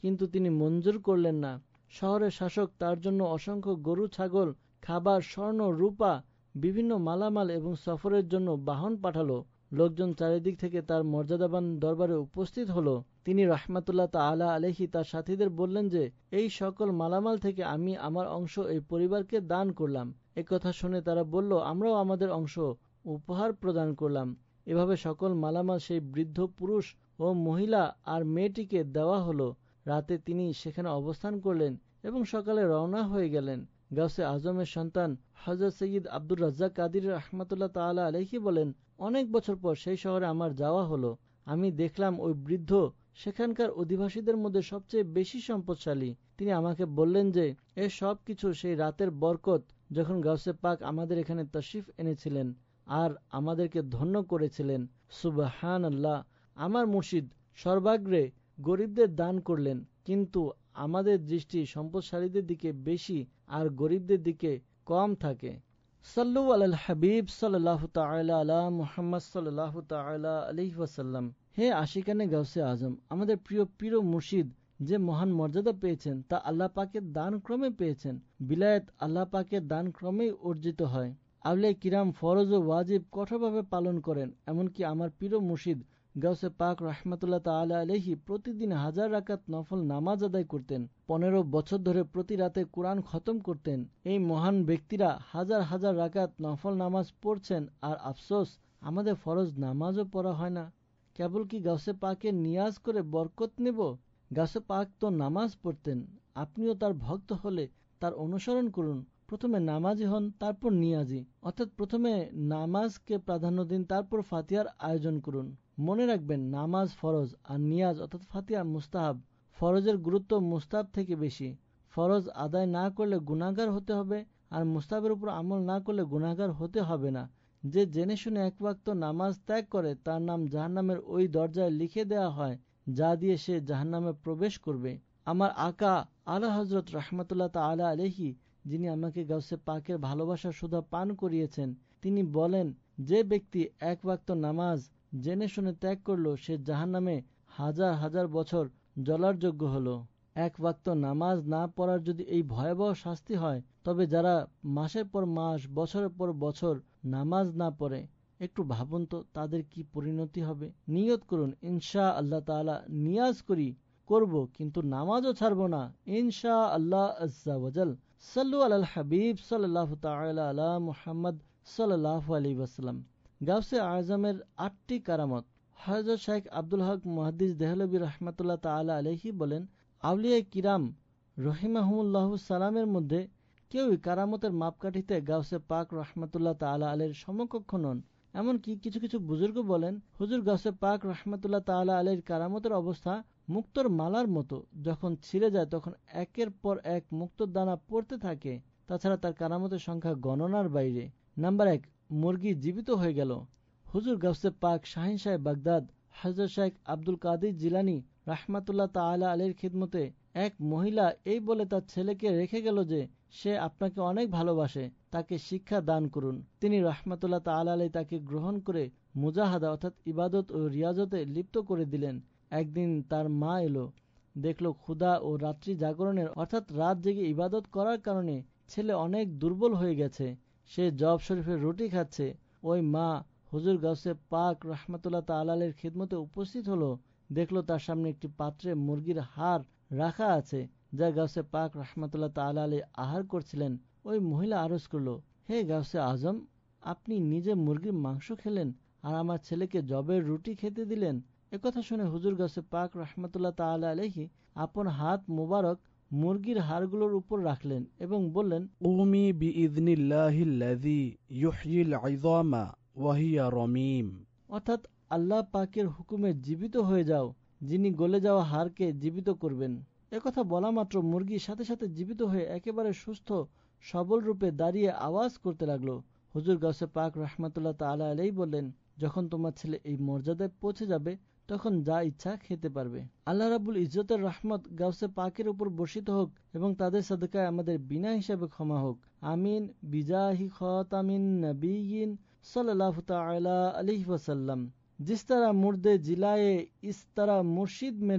কিন্তু তিনি মঞ্জুর করলেন না। শহরের শাসক তার জন্য অসংখ্য গরু ছাগল, খাবার, স্বর্ণ, রূপা, বিভিন্ন মালামাল এবং সফরের জন্য বাহন পাঠালো। লোকজন চারিদিক থেকে তার মর্যাদাবান দরবারে উপস্থিত হলো। তিনি রাহমাতুল্লাহ তাআলা আলাইহি তার সাথীদের বললেন যে, এই সকল মালামাল থেকে আমি আমার অংশ এই পরিবারকে দান করলাম। এ কথা শুনে তারা বলল, আমরাও আমাদের অংশ উপহার প্রদান করলাম। এভাবে সকল মালামাল সেই বৃদ্ধ পুরুষ ও মহিলা আর মেয়েটিকে দেওয়া হলো। রাতে তিনি সেখানে অবস্থান করলেন এবং সকালে রওনা হয়ে গেলেন। গাউসে আজমের সন্তান হযরত সৈয়দ আব্দুর রাজ্জাক কাদির রাহমাতুল্লাহ তাআলা আলাইহি বলেন, অনেক বছর পর সেই শহরে আমার যাওয়া হলো। আমি দেখলাম ওই বৃদ্ধ সেখানকার অধিবাসীদের মধ্যে সবচেয়ে বেশি সম্পদশালী। তিনি আমাকে বললেন যে, এ সব কিছু সেই রাতের বরকত যখন গাউসে পাক আমাদের এখানে তাশরিফ এনেছিলেন আর আমাদেরকে ধন্য করেছিলেন। সুবহানাল্লাহ, আমার মুর্শিদ সর্বাগ্রে গরিবদের দান করলেন, কিন্তু আমাদের দৃষ্টি সম্পদশালীদের দিকে বেশি আর গরিবদের দিকে কম থাকে। সাল্লু আলাল হাবিব সাল্লাল্লাহু তাআলা আলা মুহাম্মদ সাল্লাল্লাহু তাআলা আলাইহি ওয়াসাল্লাম। হে আশিকানে গাউসে আজম, আমাদের প্রিয় পীর ও মুর্শিদ যে মহান মর্যাদা পেয়েছেন তা আল্লাহ পাকের দান ক্রমে পেয়েছেন। বিলায়েত আল্লাহ পাকের দান ক্রমেই অর্জিত হয়। আউলিয়া কিরাম ফরজ ও ওয়াজিব কঠোরভাবে পালন করেন। এমনকি আমার পীর ও মুর্শিদ গাউসে পাক রাহমাতুল্লাহ তাআলা আলাইহি প্রতিদিন হাজার রাকাত নফল নামাজ আদায় করতেন। পনেরো বছর ধরে প্রতি রাতে কোরআন খতম করতেন। এই মহান ব্যক্তিরা হাজার হাজার রাকাত নফল নামাজ পড়ছেন, আর আফসোস আমাদের ফরজ নামাজও পড়া হয় না। কেবল কি গাউসে পাকে নিয়াজ করে বরকত নেব? গাউসে পাক তো নামাজ পড়তেন। আপনিও তার ভক্ত হলে তার অনুসরণ করুন। প্রথমে নামাজি হন, তারপর নিয়াজি, অর্থাৎ প্রথমে নামাজকে প্রাধান্য দিন, তারপর ফাতিহার আয়োজন করুন। মনে রাখবেন, নামাজ ফরজ আর নিয়াজ অর্থাৎ ফাতিহা মুস্তাহাব। ফরজের গুরুত্ব মুস্তাহাব থেকে বেশি। ফরজ আদায় না করলে গুনাহগার হতে হবে, আর মুস্তাহাবের উপর আমল না করলে গুনাহগার হতে হবে না। যে জেনে শুনে এক ওয়াক্ত নামাজ ত্যাগ করে তার নাম জাহান্নামের ওই দরজায় লিখে দেওয়া হয় যা দিয়ে সে জাহান্নামে প্রবেশ করবে। আমার আকা আলা হযরত রাহমাতুল্লাহ তাআলা আলাইহি, যিনি আমাকে গাউসে পাকের ভালোবাসার সুধা পান করিয়েছেন, তিনি বলেন, যে ব্যক্তি এক ওয়াক্ত নামাজ জেনে শুনে ত্যাগ করলো সে জাহান্নামে হাজার হাজার বছর জ্বলার যোগ্য হলো। এক ওয়াক্ত নামাজ না পড়ার যদি এই ভয়াবহ শাস্তি হয়, তবে যারা মাসের পর মাস, বছরের পর বছর নামাজ না পড়ে, একটু ভাবুন তো তাদের কি পরিণতি হবে। নিয়ত করুন, ইনশা আল্লাহ তাআলা নিয়াজ করি করব, কিন্তু নামাজও ছাড়বো না, ইনশা আল্লাহ আজ্জা ওয়াজাল। সাল্লু আলাল হাবিব সাল্লাল্লাহু তাআলা আলা মুহাম্মদ সাল্লাল্লাহু আলাইহি ওয়াসাল্লাম। গাউসে আজমের আটটি কারামত। হযরত শাইখ আব্দুল হক মুহাদ্দিস দেহলভী রাহমাতুল্লাহ তাআলা আলাইহি বলেন, আউলিয়া কিরাম রহিমাহুমুল্লাহু সালামের মধ্যে কেউই কারামতের মাপকাঠিতে গাউসে পাক রাহমাতুল্লাহ তাআলা আলাইহির সমকক্ষ নন। এমনকি কিছু কিছু বুজুর্গ বলেন, হুজুর গাউসে পাক রাহমাতুল্লাহ তাআলা আলাইহির কারামতের অবস্থা মুক্তোর মালার মতো, যখন ছিঁড়ে যায় তখন একের পর এক মুক্তোর দানা পড়তে থাকে। তাছাড়া তার কারামতের সংখ্যা গণনার বাইরে। নাম্বার এক, মুরগি জীবিত হয়ে গেল। হুজুর গাউসে পাক শাহিন শাহ বাগদাদ হযরত শাইখ আব্দুল কাদির জিলানী রাহমাতুল্লাহ তাআলা আলাইহির খিদমতে এক মহিলা এই বলে তার ছেলেকে রেখে গেল যে সে আপনাকে অনেক ভালোবাসে, তাকে শিক্ষা দান করুন। তিনি রাহমাতুল্লাহ তাআলা আলাইহি তাকে গ্রহণ করে মুজাহাদা অর্থাৎ ইবাদত ও রিয়াজতে লিপ্ত করে দিলেন। একদিন তার মা এলো, দেখলো ক্ষুধা ও রাত্রি জাগরণের অর্থাৎ রাত জেগে ইবাদত করার কারণে ছেলে অনেক দুর্বল হয়ে গেছে। সে জব শরীফের রুটি খাচ্ছে। ওই মা হুজুর গাউসে পাক রাহমাতুল্লাহ তাআলা আলাইহির খিদমতে উপস্থিত হলো। দেখলো তার সামনে একটি পাত্রে মুরগির হাড় রাখা আছে, যা গাউসে পাক রাহমাতুল্লাহ তাআলা আলাইহি আহার করছিলেন। ওই মহিলা আরজ করলো, হে গাউসে আজম, আপনি নিজে মুরগির মাংস খেলেন আর আমার ছেলেকে জবের রুটি খেতে দিলেন। একথা শুনে হুজুর গাউসে পাক রাহমাতুল্লাহ তাআলা আলাইহি আপন হাত মুবারক মুরগির হাড়গুলোর উপর রাখলেন এবং বললেন, উমি বিইযনিল্লাহিল্লাযী ইউহয়িল ইযামা ওয়া হিয়া রামীম, অর্থাৎ আল্লাহ পাকের হুকুমে জীবিত হয়ে যাও, যিনি গলে যাওয়া হাড়কে জীবিত করবেন। একথা বলা মাত্র মুরগির সাথে সাথে জীবিত হয়ে একেবারে সুস্থ সবল রূপে দাঁড়িয়ে আওয়াজ করতে লাগলো। হুজুর গাউসে পাক রাহমাতুল্লাহ তাআলা আলাইহি বললেন, যখন তোমার ছেলে এই মর্যাদায় পৌঁছে যাবে তখন যা ইচ্ছা খেতে পারবে। আল্লাহ রাব্বুল ইজ্জতের রহমত গাউসে পাকের উপর বর্ষিত হোক এবং তাদের সাদকায় আমাদের বিনা হিসাবে ক্ষমা হোক। আমিন। বিজাহি খাতামিন নবিয়িন সাল্লাল্লাহু তাআলা আলাইহি ওয়াসাল্লাম। जिस तरह मुर्दे जिलाए इस तरह मुर्शिद मेरे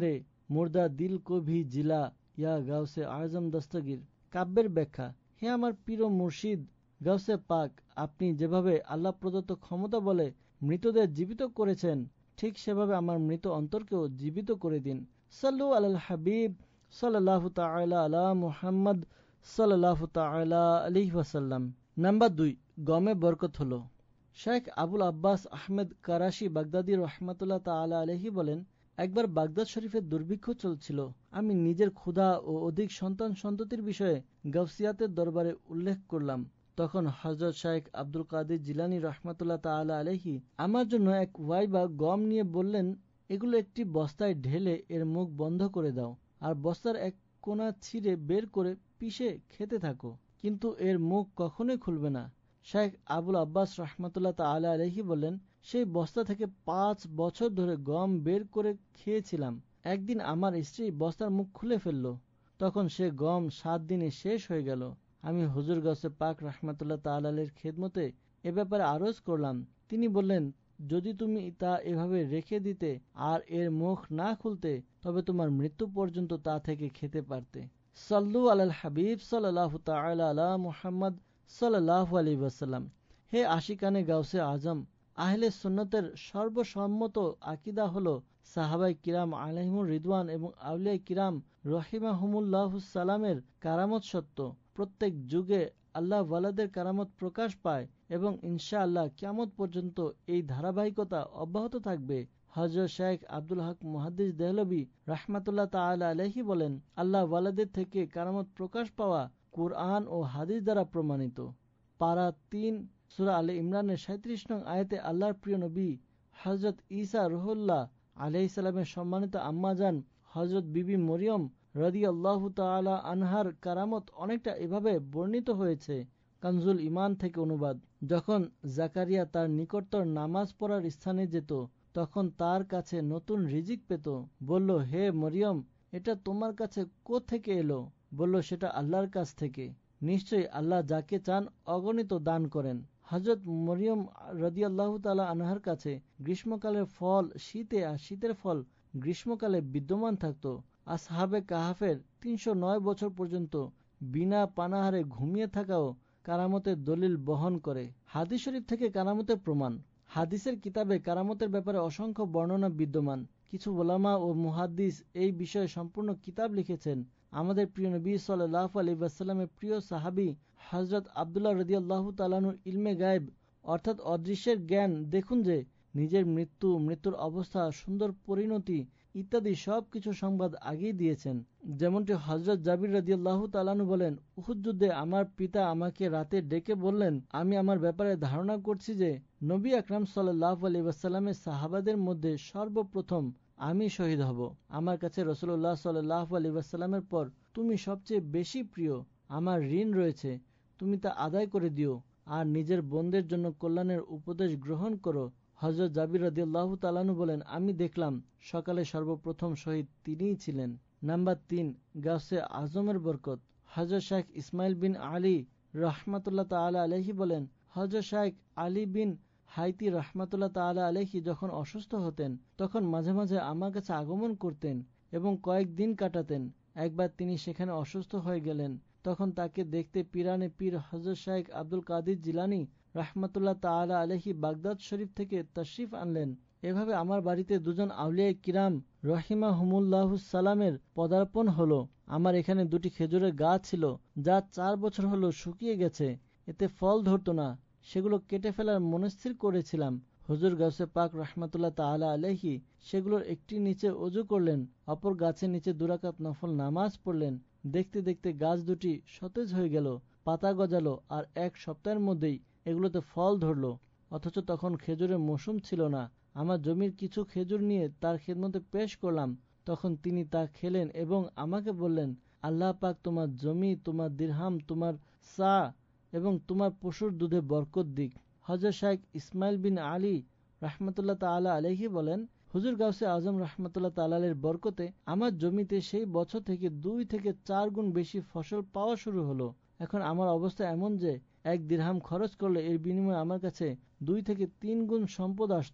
মুর্দা দিল কো ভি জিলা ইয়া গাউসে আজম দস্তগীর। কাব্যের ব্যাখ্যা। হে আমার প্রিয় মুর্শিদ গাউসে পাক, আপনি যেভাবে আল্লাহ প্রদত্ত ক্ষমতা বলে মৃতদের জীবিত করেছেন, ঠিক সেভাবে আমার মৃত অন্তরকেও জীবিত করে দিন। সাল্লু আলাল হাবিব সাল্লাল্লাহু তাআলা আলা মুহাম্মদ সাল্লাল্লাহু তাআলা আলাইহি ওয়াসাল্লাম। নাম্বার দুই, গমে বরকত হলো। শেখ আবুল আব্বাস আহমেদ কারাশি বাগদাদি রহমাতুল্লাহ তাআলা আলাইহি বলেন, একবার বাগদাদ শরীফের দুর্ভিক্ষ চলছিল। আমি নিজের ক্ষুধা ও অধিক সন্তান সন্ততির বিষয়ে গাউসিয়াতের দরবারে উল্লেখ করলাম। তখন হযরত শাইখ আব্দুল কাদির জিলানী রহমাতুল্লাহ তাআলা আলাইহি আমার জন্য এক ওয়াইবা গম নিয়ে বললেন, এগুলো একটি বস্তায় ঢেলে এর মুখ বন্ধ করে দাও, আর বস্তার এক কোণা ছিঁড়ে বের করে পিষে খেতে থাকো, কিন্তু এর মুখ কখনোই খুলবে না। শাইখ আবুল আব্বাস রহমাতুল্লাহ তাআলা আলাইহি বললেন, সেই বস্তা থেকে পাঁচ বছর ধরে গম বের করে খেয়েছিলাম। একদিন আমার স্ত্রী বস্তার মুখ খুলে ফেলল, তখন সে গম সাত দিনে শেষ হয়ে গেল। আমি হুজুর গাউসে পাক রহমাতুল্লাহ তাআলা আলাইহির খেদমতে এ ব্যাপারে আরজ করলাম। তিনি বললেন, যদি তুমি তা এভাবে রেখে দিতে আর এর মুখ না খুলতে, তবে তোমার মৃত্যু পর্যন্ত তা থেকে খেতে পারতে। সাল্লু আলাল হাবিব সাল্লাল্লাহু তাআলা আলা মুহাম্মদ সাল্লাল্লাহু আলাইহি ওয়াসাল্লাম। হে আশিকানে গাউসে আজম, আহলে সুন্নতের সর্বসম্মত আকীদা হলো সাহাবায়ে কিরাম আলাইহিমুর রিদওয়ান এবং আউলিয়া কিরাম রহিমাহুমুল্লাহুস সালামের কারামত সত্য। প্রত্যেক যুগে আল্লাহ ওয়ালাদের কারামত প্রকাশ পায় এবং ইনশাআল্লাহ কিয়ামত পর্যন্ত এই ধারাবাহিকতা অব্যাহত থাকবে। হযরত শাইখ আব্দুল হক মুহাদ্দিস দেহলভী রাহমাতুল্লাহ তাআলা আলাইহি বলেন, আল্লাহ ওয়ালাদের থেকে কারামত প্রকাশ পাওয়া কুরআন ও হাদিস দ্বারা প্রমাণিত। পারা তিন সূরা আলে ইমরানের সাঁইত্রিশ নং আয়াতে আল্লাহর প্রিয় নবী হযরত ঈসা রুহুল্লাহ আলাইহিস সালামের সম্মানিত আম্মাজান হযরত বিবি মরিয়ম রাদিয়াল্লাহু তাআলা আনহার কারামত অনেকটা এভাবে বর্ণিত হয়েছে। কানজুল ঈমান থেকে অনুবাদ। যখন জাকারিয়া তার নিকটতর নামাজ পড়ার স্থানে যেত, তখন তার কাছে নতুন রিজিক পেত। বলল, হে মরিয়ম, এটা তোমার কাছে কোত্থেকে এলো? বলল, সেটা আল্লাহর কাছ থেকে। নিশ্চয়ই আল্লাহ যাকে চান অগণিত দান করেন। হযরত মরিয়ম রাদিয়াল্লাহু তাআলা আনহার কাছে গ্রীষ্মকালের ফল শীতে আর শীতের ফল গ্রীষ্মকালে বিদ্যমান থাকত। আসহাবে কাহাফের তিনশো নয় বছর পর্যন্ত বিনা পানাহারে ঘুমিয়ে থাকাও কারামতের দলিল বহন করে। হাদিস শরীফ থেকে কারামতের প্রমাণ। হাদিসের কিতাবে কারামতের ব্যাপারে অসংখ্য বর্ণনা বিদ্যমান। কিছু উলামা ও মুহাদ্দিস এই বিষয়ে সম্পূর্ণ কিতাব লিখেছেন। আমাদের প্রিয় নবী সাল্লাল্লাহু আলাইহি ওয়াসাল্লামের প্রিয় সাহাবী হযরত আব্দুল্লাহ রাদিয়াল্লাহু তাআলা আনহুর ইলমে গায়েব অর্থাৎ অদৃশ্যের জ্ঞান দেখুন যে নিজের মৃত্যু, মৃত্যুর অবস্থা, সুন্দর পরিণতি ইত্যাদি সবকিছু সংবাদ আগেই দিয়েছেন। যেমনটি হযরত জাবির রাদিয়াল্লাহু তাআলা আনহু বলেন, উহুদ যুদ্ধে আমার পিতা আমাকে রাতে ডেকে বললেন, আমি আমার ব্যাপারে ধারণা করছি যে নবী আকরাম সাল্লাল্লাহু আলাইহি ওয়াসাল্লামের সাহাবাদের মধ্যে সর্বপ্রথম আমি শহীদ হব। আমার কাছে রাসূলুল্লাহ সাল্লাল্লাহু আলাইহি ওয়াসাল্লামের পর তুমি সবচেয়ে বেশি প্রিয়। আমার ঋণ রয়েছে, তুমি তা আদায় করে দিও আর নিজের বোনদের জন্য কল্যাণের উপদেশ গ্রহণ করো। হযরত জাবির রাদিয়াল্লাহু তাআলা আনহু বলেন, আমি দেখলাম সকালে সর্বপ্রথম শহীদ তিনিই ছিলেন। নাম্বার তিন, গাউসে আজমের বরকত। হযরত শাইখ ইসমাইল বিন আলী রাহমাতুল্লাহ তাআলা আলাইহি বলেন, হযরত শাইখ আলী বিন হাইতি রাহমাতুল্লাহ তাআলা আলাইহি যখন অসুস্থ হতেন, তখন মাঝে মাঝে আমার কাছে আগমন করতেন এবং কয়েকদিন কাটাতেন। একবার তিনি সেখানে অসুস্থ হয়ে গেলেন, তখন তাকে দেখতে পিরানে পীর হযরত শাইখ আব্দুল কাদির জিলানী রাহমাতুল্লাহ তাআলা আলাইহি বাগদাদ শরীফ থেকে তাশরিফ আনলেন। এভাবে আমার বাড়িতে দুজন আউলিয়া কিরাম রহিমাহুমুল্লাহুস সালামের পদার্পণ হলো। আমার এখানে দুটি খেজুরের গাছ ছিল, যা চার বছর হলো শুকিয়ে গেছে, এতে ফল ধরতো না। সেগুলো কেটে ফেলার মনস্থির করেছিলাম। হুজুর গাউসে পাক রহমাতুল্লাহ তাআলা আলাইহি সেগুলোর একটি নিচে ওযু করলেন, অপর গাছের নিচে দুরাকাত নফল নামাজ পড়লেন। দেখতে দেখতে গাছ দুটি সতেজ হয়ে গেল, পাতা গজালো, আর এক সপ্তাহের মধ্যেই এগুলোতে ফল ধরল। অথচ তখন খেজুরের মৌসুম ছিল না। আমার জমির কিছু খেজুর নিয়ে তার খেদমতে পেশ করলাম, তখন তিনি তা খেলেন এবং আমাকে বললেন, আল্লাহ পাক তোমার জমি, তোমার দিরহাম, তোমার সা এবং তোমার পশুর দুধে বরকত দিক। হযরত শাইখ ইসমাইল বিন আলী রাহমাতুল্লাহ তাআলা আলাইহি বলেন, হুজুর গাউসে আজম রাহমাতুল্লাহ তাআলা আলাইহির বরকতে আমার জমিতে সেই বছর থেকে দুই থেকে চার গুণ বেশি ফসল পাওয়া শুরু হলো। এখন আমার অবস্থা এমন যে এক দিরহাম খরচ করলে এর বিনিময়ে আমার কাছে দুই থেকে তিন গুণ সম্পদ আসতো।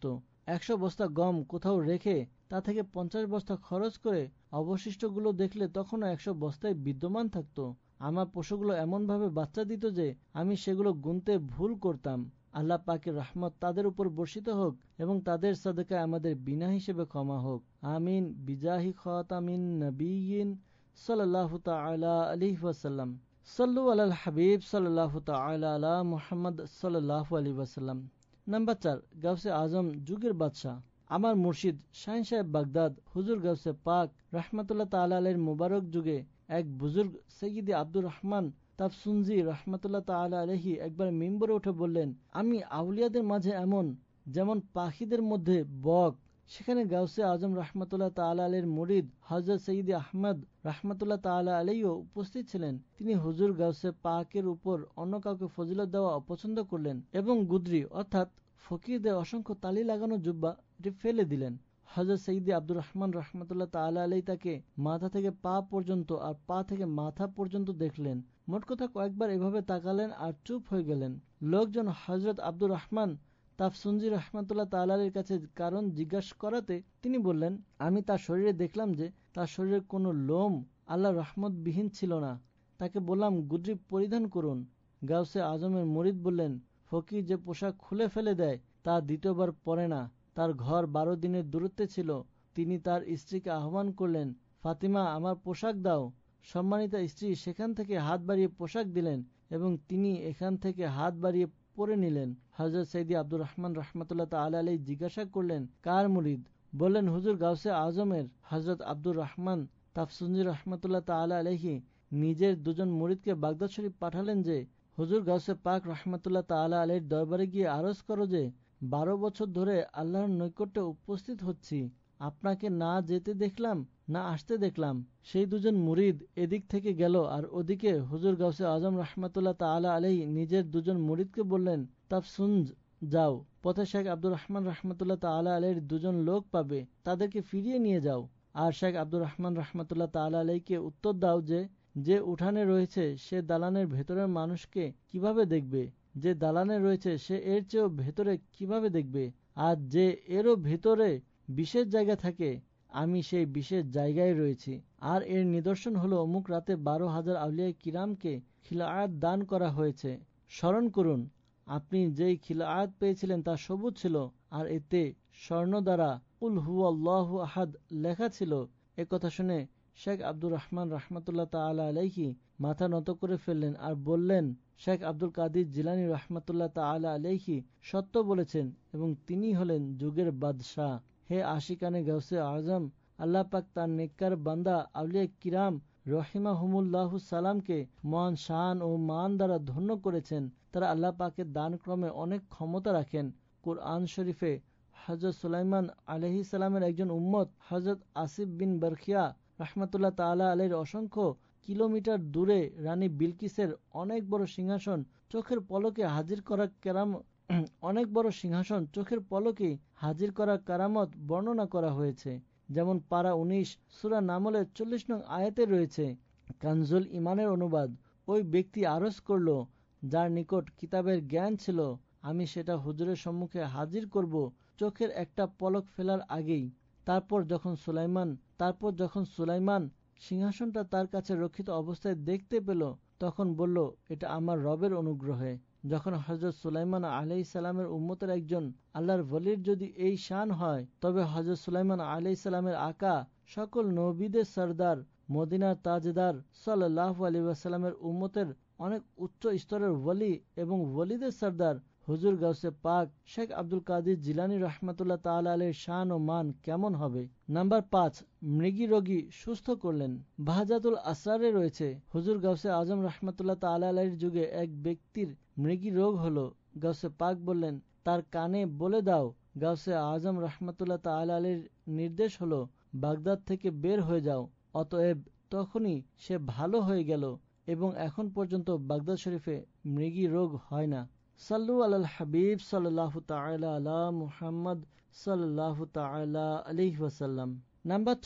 একশো বস্তা গম কোথাও রেখে তা থেকে পঞ্চাশ বস্তা খরচ করে অবশিষ্টগুলো দেখলে তখনও একশো বস্তায় বিদ্যমান থাকতো। আমার পশুগুলো এমনভাবে বাচ্চা দিত যে আমি সেগুলো গুনতে ভুল করতাম। আল্লাহ পাকের রহমত তাদের উপর বর্ষিত হোক এবং তাদের সাদকায় আমাদের বিনা হিসেবে ক্ষমা হোক। আমিন বিজাহি খাতামিন নবিয়িন সাল্লাল্লাহু তাআলা আলাইহি ওয়াসাল্লাম। সাল্লু আলাল হাবিব সাল্লাল্লাহু তাআলা আলা মুহাম্মদ সাল্লাল্লাহু আলাইহি ওয়াসাল্লাম। নাম্বার চার, গাউসে আজম যুগের বাদশাহ আমার মুর্শিদ শাহিন সাহেব বাগদাদ হুজুর গাউসে পাক রাহমাতুল্লাহ তাআলা আলাইহির মুবারক যুগে এক বুজুর্গ সৈয়দি আব্দুর রহমান তাফসুনজি রাহমাতুল্লাহ তাআলা আলাইহি একবার মিম্বরে উঠে বললেন, আমি আউলিয়াদের মাঝে এমন যেমন পাখিদের মধ্যে বক। সেখানে গাউসে আজম রাহমাতুল্লাহ তাআলা আলাইহির মুরিদ হযরত সৈয়দি আহমদ রাহমাতুল্লাহ তাআলা আলাইহিও উপস্থিত ছিলেন। তিনি হুজুর গাউসে পাকের উপর অন্য কাউকে ফজিলত দেওয়া অপছন্দ করলেন এবং গুদরি অর্থাৎ ফকিরদের অসংখ্য তালি লাগানো জুব্বা এটি ফেলে দিলেন। হযরত সৈয়দি আব্দুর রহমান রাহমাতুল্লাহ তাআলা আলাইহি তাকে মাথা থেকে পা পর্যন্ত আর পা থেকে মাথা পর্যন্ত দেখলেন। মোট কথা কয়েকবার এভাবে তাকালেন আর চুপ হয়ে গেলেন। লোকজন হযরত আব্দুর রহমান তাফসুনজি রাহমাতুল্লাহ তাআলা আলাইহির কাছে কারণ জিজ্ঞাসা করাতে তিনি বললেন, আমি তার শরীরে দেখলাম যে তার শরীরে কোনো লোম আল্লাহর রহমতবিহীন ছিল না। তাকে বললাম গুদরি পরিধান করুন। গাউসে আজমের মুরিদ বললেন, ফকির যে পোশাক খুলে ফেলে দেয় তা দ্বিতীয়বার পরে না। তার ঘর বারো দিনের দূরত্বে ছিল। তিনি তার স্ত্রীকে আহ্বান করলেন, ফাতিমা আমার পোশাক দাও। সম্মানিতা স্ত্রী সেখান থেকে হাত বাড়িয়ে পোশাক দিলেন এবং তিনি এখান থেকে হাত বাড়িয়ে পরে নিলেন। হযরত সৈয়দি আব্দুর রহমান রাহমাতুল্লাহ তাআলা আলাইহি জিজ্ঞাসা করলেন, কার মুরিদ? বললেন, হুজুর গাউসে আজমের। হযরত আব্দুর রহমান তাফসুনজি রাহমাতুল্লাহ তাআলা আলাইহি নিজের দুজন মুরিদকে বাগদাদ শরীফ পাঠালেন যে হুজুর গাউসে পাক রাহমাতুল্লাহ তাআলা আলাইহির দরবারে গিয়ে আরজ করো যে বারো বছর ধরে আল্লাহর নৈকট্যে উপস্থিত হচ্ছি, আপনাকে না যেতে দেখলাম না আসতে দেখলাম। সেই দুজন মুরিদ এদিক থেকে গেল আর ওদিকে হুজুর গাউসে আজম রাহমাতুল্লাহ তাআলা আলাইহি নিজের দুজন মুরিদকে বললেন, তাফসুনজ যাও, পথে শেখ আব্দুর রহমান রাহমাতুল্লাহ তাআলা আলাইহির দুজন লোক পাবে, তাদেরকে ফিরিয়ে নিয়ে যাও। আর শেখ আব্দুর রহমান রাহমাতুল্লাহ তাআলা আলাইহিকে উত্তর দাও যে যে উঠানে রয়েছে সে দালানের ভেতরের মানুষকে কিভাবে দেখবে, যে দালানে রয়েছে সে এর চেয়েও ভেতরে কিভাবে দেখবে, আর যে এরও ভেতরে বিশেষ জায়গা থাকে আমি সেই বিশেষ জায়গায় রয়েছি। আর এর নিদর্শন হলো অমুক রাতে বারো হাজার আউলিয়া কিরামকে খিলাআত দান করা হয়েছে। স্মরণ করুন আপনি যেই খিলাআত পেয়েছিলেন তা সবুজ ছিল আর এতে স্বর্ণ দ্বারা কুল হুয়াল্লাহু আহাদ লেখা ছিল। এ কথা শুনে শেখ আব্দুর রহমান রাহমাতুল্লাহ তাআলা আলাইহি মাথা নত করে ফেললেন আর বললেন, শেখ আব্দুল কাদির জিলানী রাহমাতুল্লাহ তাআলা আলাইহি সত্য বলেছেন এবং তিনি হলেন যুগের বাদশাহ। হে আশিকানে গাউসে আজম, আল্লাহ পাক তার নেককার বান্দা আউলিয়া কিরাম রহিমাহুমুল্লাহু সালামকে মহান শান ও মান দ্বারা ধন্য করেছেন। তারা আল্লাহ পাকের দানক্রমে অনেক ক্ষমতা রাখেন। কুরআন শরীফে হযরত সুলাইমান আলাইহিস সালামের একজন উম্মত হযরত আসিফ বিন বরখিয়া রাহমাতুল্লাহ তাআলা আলাইহির অসংখ্য কিলোমিটার দূরে রানী বিলকিসের অনেক বড় সিংহাসন চোখের পলকে হাজির করা কেরাম অনেক বড় সিংহাসন চোখের পলকে হাজির করা কারামত বর্ণনা করা হয়েছে। যেমন পারা উনিশ সূরা নামলের চল্লিশ নং আয়াতে রয়েছে। কানজুল ইমানের অনুবাদ, ওই ব্যক্তি আরজ করল যার নিকট কিতাবের জ্ঞান ছিল, আমি সেটা হুজুরের সম্মুখে হাজির করব চোখের একটা পলক ফেলার আগেই। তারপর যখন সুলাইমান তারপর যখন সুলাইমান সিংহাসনটা তার কাছে রক্ষিত অবস্থায় দেখতে পেল তখন বলল, এটা আমার রবের অনুগ্রহে। যখন হযরত সুলাইমান আলাইহিস সালামের উম্মতের একজন আল্লাহর ওলির যদি এই শান হয়, তবে হযরত সুলাইমান আলাইহিস সালামের আকা সকল নবীদের সরদার মদিনার তাজদার সাল্লাল্লাহু আলাইহি ওয়াসাল্লামের উম্মতের অনেক উচ্চ স্তরের ওলি এবং ওলিদের সরদার হুজুর গাউসে পাক শেখ আব্দুল কাদির জিলানী রাহমাতুল্লাহ তাআলা আলাইহির শান ও মান কেমন হবে। নাম্বার পাঁচ, মৃগী রোগী সুস্থ করলেন। বাহজাতুল আসরারে রয়েছে, হুজুর গাউসে আজম রাহমাতুল্লাহ তাআলা আলাইহির যুগে এক ব্যক্তির মৃগী রোগ হলো। গাউসে পাক বললেন, তার কানে বলে দাও। গাউসে আজম রাহমাতুল্লাহ তাআলা আলাইহির নির্দেশ হলো, বাগদাদ থেকে বের হয়ে যাও। অতএব তখনই সে ভালো হয়ে গেল এবং এখন পর্যন্ত বাগদাদ শরীফে মৃগী রোগ হয় না। সাল্লু আলাল হাবিব সাল্লাল্লাহু তাআলা আলা মুহাম্মদ সাল্লাল্লাহু তাআলা আলাইহি ওয়াসাল্লাম। নাম্বার ছয়,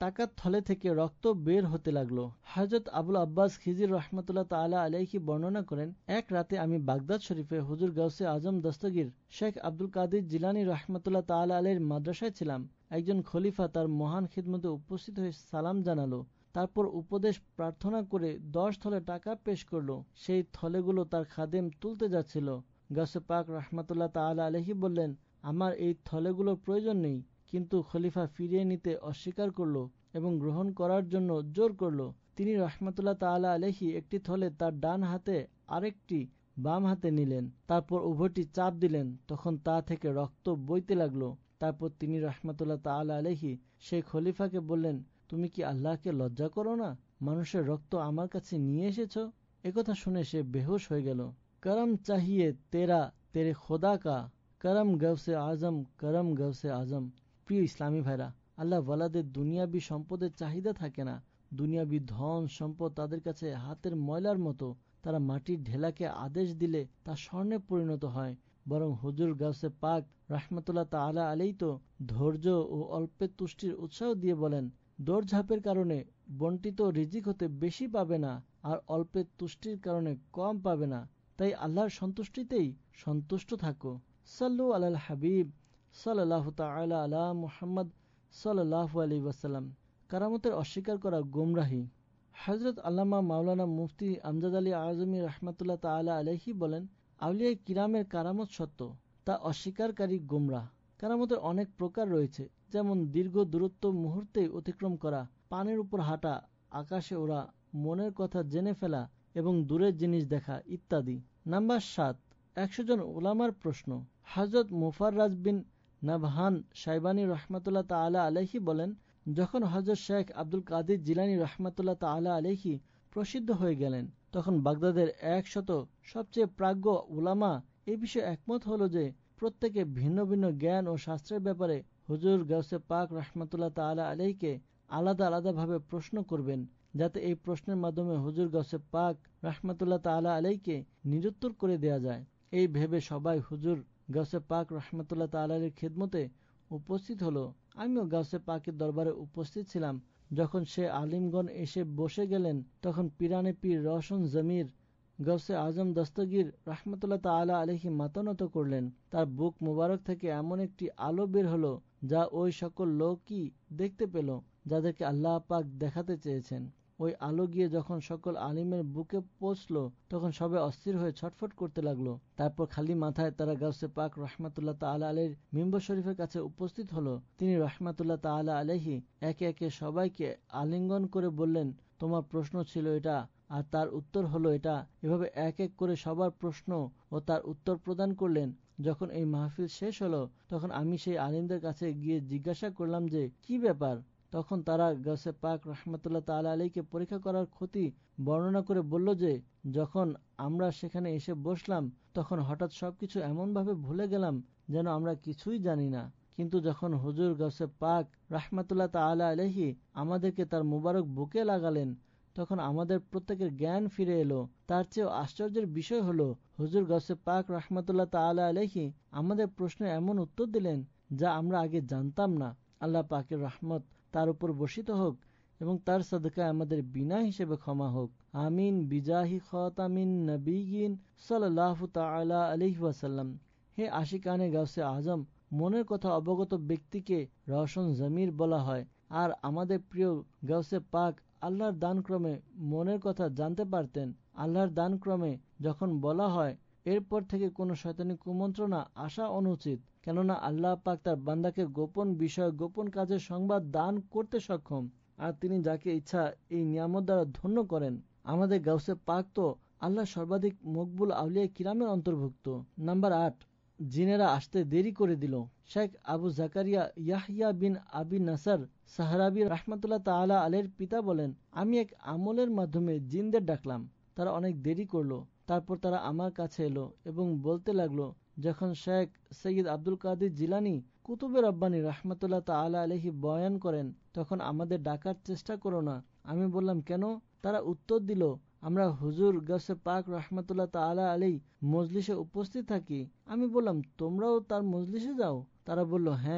টাকার থলে থেকে রক্ত বের হতে লাগলো। হযরত আবুল আব্বাস খিজির রহমতুল্লাহ তাআলা আলাইহি বর্ণনা করেন, এক রাতে আমি বাগদাদ শরীফে হুজুর গাউসে আজম দস্তগীর শেখ আব্দুল কাদির জিলানী রহমতুল্লাহ তাআলা আলাইহির মাদ্রাসায় ছিলাম। একজন খলিফা তার মহান খিদমতে উপস্থিত হয়ে সালাম জানালো, তারপর উপদেশ প্রার্থনা করে দশ থলে টাকা পেশ করলো। সেই থলেগুলো তার খাদেম তুলতে যাচ্ছিল। গাউসে পাক রহমতুল্লাহ তাআলা আলাইহি বললেন, আমার এই থলেগুলোর প্রয়োজন নেই। কিন্তু খলিফা ফিরিয়ে নিতে অস্বীকার করলো এবং গ্রহণ করার জন্য জোর করলো। তিনি রহমতুল্লাহ তাআলা আলাইহি একটি থলে তার ডান হাতে, আরেকটি বাম হাতে নিলেন। তারপর উভয়টি চাপ দিলেন, তখন তা থেকে রক্ত বইতে লাগলো। তারপর তিনি রহমতুল্লাহ তাআলা আলাইহি সেই খলিফাকে বললেন, তুমি কি আল্লাহকে লজ্জা করো না? মানুষের রক্ত আমার কাছে নিয়ে এসেছ? একথা শুনে সে বেহুশ হয়ে গেল। করম চাহিয়ে তেরা তেরে খোদা কা, করম গৌসে আজম, করম গৌসে আজম। প্রিয় ইসলামী ভাইরা, আল্লাহ ওয়ালাদের দুনিয়াবি সম্পদের চাহিদা থাকে না। দুনিয়াবি ধন সম্পদ তাদের কাছে হাতের ময়লার মতো। তারা মাটির ঢেলাকে আদেশ দিলে তা স্বর্ণে পরিণত হয়। বরং হুজুর গাউসে পাক রহমতুল্লাহ তাআলা আলাইহি তো ধৈর্য ও অল্পে তুষ্টির উৎসাহ দিয়ে বলেন, দৌড়ঝাঁপের কারণে বন্টিত রিজিক হতে বেশি পাবে না, আর অল্পে তুষ্টির কারণে কম পাবে না। তাই আল্লাহর সন্তুষ্টিতেই সন্তুষ্ট থাকো। সাল্লু আলাল হাবিব সাল্লাল্লাহু তাআলা আলা মুহাম্মদ সাল্লাল্লাহু আলাইহি ওয়াসাল্লাম। কারামতের অস্বীকার করা গোমরাহি। হযরত আল্লামা মাওলানা মুফতি আমজাদ আলী আজমি রহমতুল্লাহ তাআলা আলাইহি বলেন, আউলিয়া কিরামের কারামত সত্য, তা অস্বীকারী গোমরাহ। কারামতের অনেক প্রকার রয়েছে, যেমন দীর্ঘ দূরত্ব মুহূর্তেই অতিক্রম করা, পানির উপর হাঁটা, আকাশে ওড়া, মনের কথা জেনে ফেলা এবং দূরের জিনিস দেখা ইত্যাদি। নাম্বার সাত, একশো জন উলামার প্রশ্ন। হযরত মুফাররাজ বিন নাবহান শাইবানী রহমতুল্লাহ তাআলা আলাইহি বলেন, যখন হযরত শেখ আব্দুল কাদির জিলানী রহমতুল্লাহ তাআলা আলাইহি প্রসিদ্ধ হয়ে গেলেন, তখন বাগদাদের একশত সবচেয়ে প্রাজ্ঞ উলামা এই বিষয়ে একমত হলো যে প্রত্যেকে ভিন্ন ভিন্ন জ্ঞান ও শাস্ত্রের ব্যাপারে হুজুর গাউসে পাক রহমতুল্লাহ তাআলা আলাইহিকে আলাদা আলাদাভাবে প্রশ্ন করবেন, যাতে এই প্রশ্নের মাধ্যমে হুজুর গাউসে পাক রহমতুল্লাহ তাআলা আলাইহিকে নিরুত্তর করে দেয়া যায়। এই ভেবে সবাই হুজুর গাউসে পাক রহমতুল্লাহ তাআলা আলাইহির খিদমতে উপস্থিত হলো। আমিও গাউসে পাকের দরবারে উপস্থিত ছিলাম। যখন সে আলিমগণ এসে বসে গেলেন, তখন পিরানে পীর রওশন জমির গাউসে আজম দস্তগীর রহমতুল্লাহ তাআলা আলাইহি মাতানত করলেন। তার বুক মুবারক থেকে এমন একটি আলো বের হলো, যা ওই সকল লোকই দেখতে পেল যাদেরকে আল্লাহ পাক দেখাতে চেয়েছেন। ওই আলো গিয়ে যখন সকল আলিমের বুকে পৌঁছলো, তখন সবাই অস্থির হয়ে ছটফট করতে লাগলো। তারপর খালি মাথায় তারা গাউসে পাক রহমতুল্লাহ তাআলা আলাইহির মিম্বর শরীফের কাছে উপস্থিত হলো। তিনি রহমতুল্লাহ তাআলা আলাইহি একে একে সবাইকে আলিঙ্গন করে বললেন, তোমার প্রশ্ন ছিল এটা, আর তার উত্তর হলো এটা। এভাবে এক এক করে সবার প্রশ্ন ও তার উত্তর প্রদান করলেন। যখন এই মাহফিল শেষ হলো, তখন আমি সেই আলিমদের কাছে গিয়ে জিজ্ঞাসা করলাম যে কি ব্যাপার। তখন তারা গাউসে পাক রহমতুল্লাহ তাআলা আলাইহিকে পরীক্ষা করার ক্ষতি বর্ণনা করে বলল যে যখন আমরা সেখানে এসে বসলাম, তখন হঠাৎ সবকিছু এমনভাবে ভুলে গেলাম যেন আমরা কিছুই জানি না। কিন্তু যখন হুজুর গাউসে পাক রহমতুল্লাহ তাআলা আলাইহি আমাদেরকে তার মুবারক বুকে লাগালেন, তখন আমাদের প্রত্যেকের জ্ঞান ফিরে এলো। তার চেয়েও আশ্চর্যের বিষয় হলো, হুজুর গাউসে পাক রহমতুল্লাহ তাআলা আলাইহি আমাদের প্রশ্নের এমন উত্তর দিলেন যা আমরা আগে জানতাম না। আল্লাহ পাকের রহমত তার উপর বর্ষিত হোক এবং তার সাদকায় আমাদের বিনা হিসেবে ক্ষমা হোক। আমিন বিজাহি খাতামিন নবিয়িন সাল্লাল্লাহু তাআলা আলাইহি ওয়াসাল্লাম। হে আশিকানে গাউসে আজম, মনের কথা অবগত ব্যক্তিকে রওশন জমির বলা হয়। আর আমাদের প্রিয় গাউসে পাক আল্লাহর দানক্রমে মনের কথা জানতে পারতেন। আল্লাহর দানক্রমে যখন বলা হয়, এরপর থেকে কোনো শয়তানি কুমন্ত্রণা আসা অনুচিত, কেননা আল্লাহ পাক তার বান্দাকে গোপন বিষয় গোপন কাজের সংবাদ দান করতে সক্ষম, আর তিনি যাকে ইচ্ছা এই নিয়ামত দ্বারা ধন্য করেন। আমাদের গাউসে পাক তো আল্লাহ সর্বাধিক মকবুল আউলিয়া কিরামের অন্তর্ভুক্ত। নাম্বার আট, জিনেরা আসতে দেরি করে দিল। শেখ আবু জাকারিয়া ইয়াহইয়া বিন আবি নাসার সাহরাবি রহমতুল্লাহ তাআলা আলাইহির পিতা বলেন, আমি এক আমলের মাধ্যমে জিনদের ডাকলাম, তারা অনেক দেরি করলো। তারপর তারা আমার কাছে এলো এবং বলতে লাগলো, যখন শেখ সৈয়দ আব্দুল কাদির জিলানী কুতুবে রব্বানী রহমতুল্লাহ তাআলা আলাইহি বয়ান করেন, তখন আমাদের ডাকার চেষ্টা করো না। আমি বললাম, কেন? তারা উত্তর দিল, আমরা হুজুর গাউসে পাক রহমতুল্লাহ তাআলা আলাইহি মজলিসে উপস্থিত থাকি। আমি বললাম, তোমরাও তার মজলিসে যাও? তারা বলল, হ্যাঁ,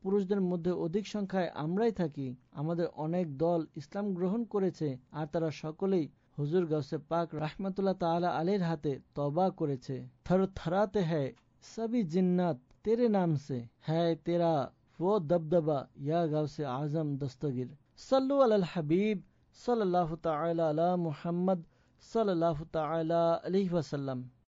পুরুষদের মধ্যে অধিক সংখ্যায় আমরাই থাকি। আমাদের অনেক দল ইসলাম গ্রহণ করেছে আর তারা সকলেই হুজুর গাউসে পাক রাহমাতুল্লাহ তাআলা আলাইহির হাতে তওবা করেছে। থর থরাতে হ্যায় সবই জিন্নাত তেরে নাম সে, হ্যায় তেরা वो दबदबा या गाउसे आजम दस्तगीर। सल्लु अलल हबीब सल्लल्लाहु ताला अला मुहम्मद सल्लल्लाहु ताला अलैहि वसल्लम।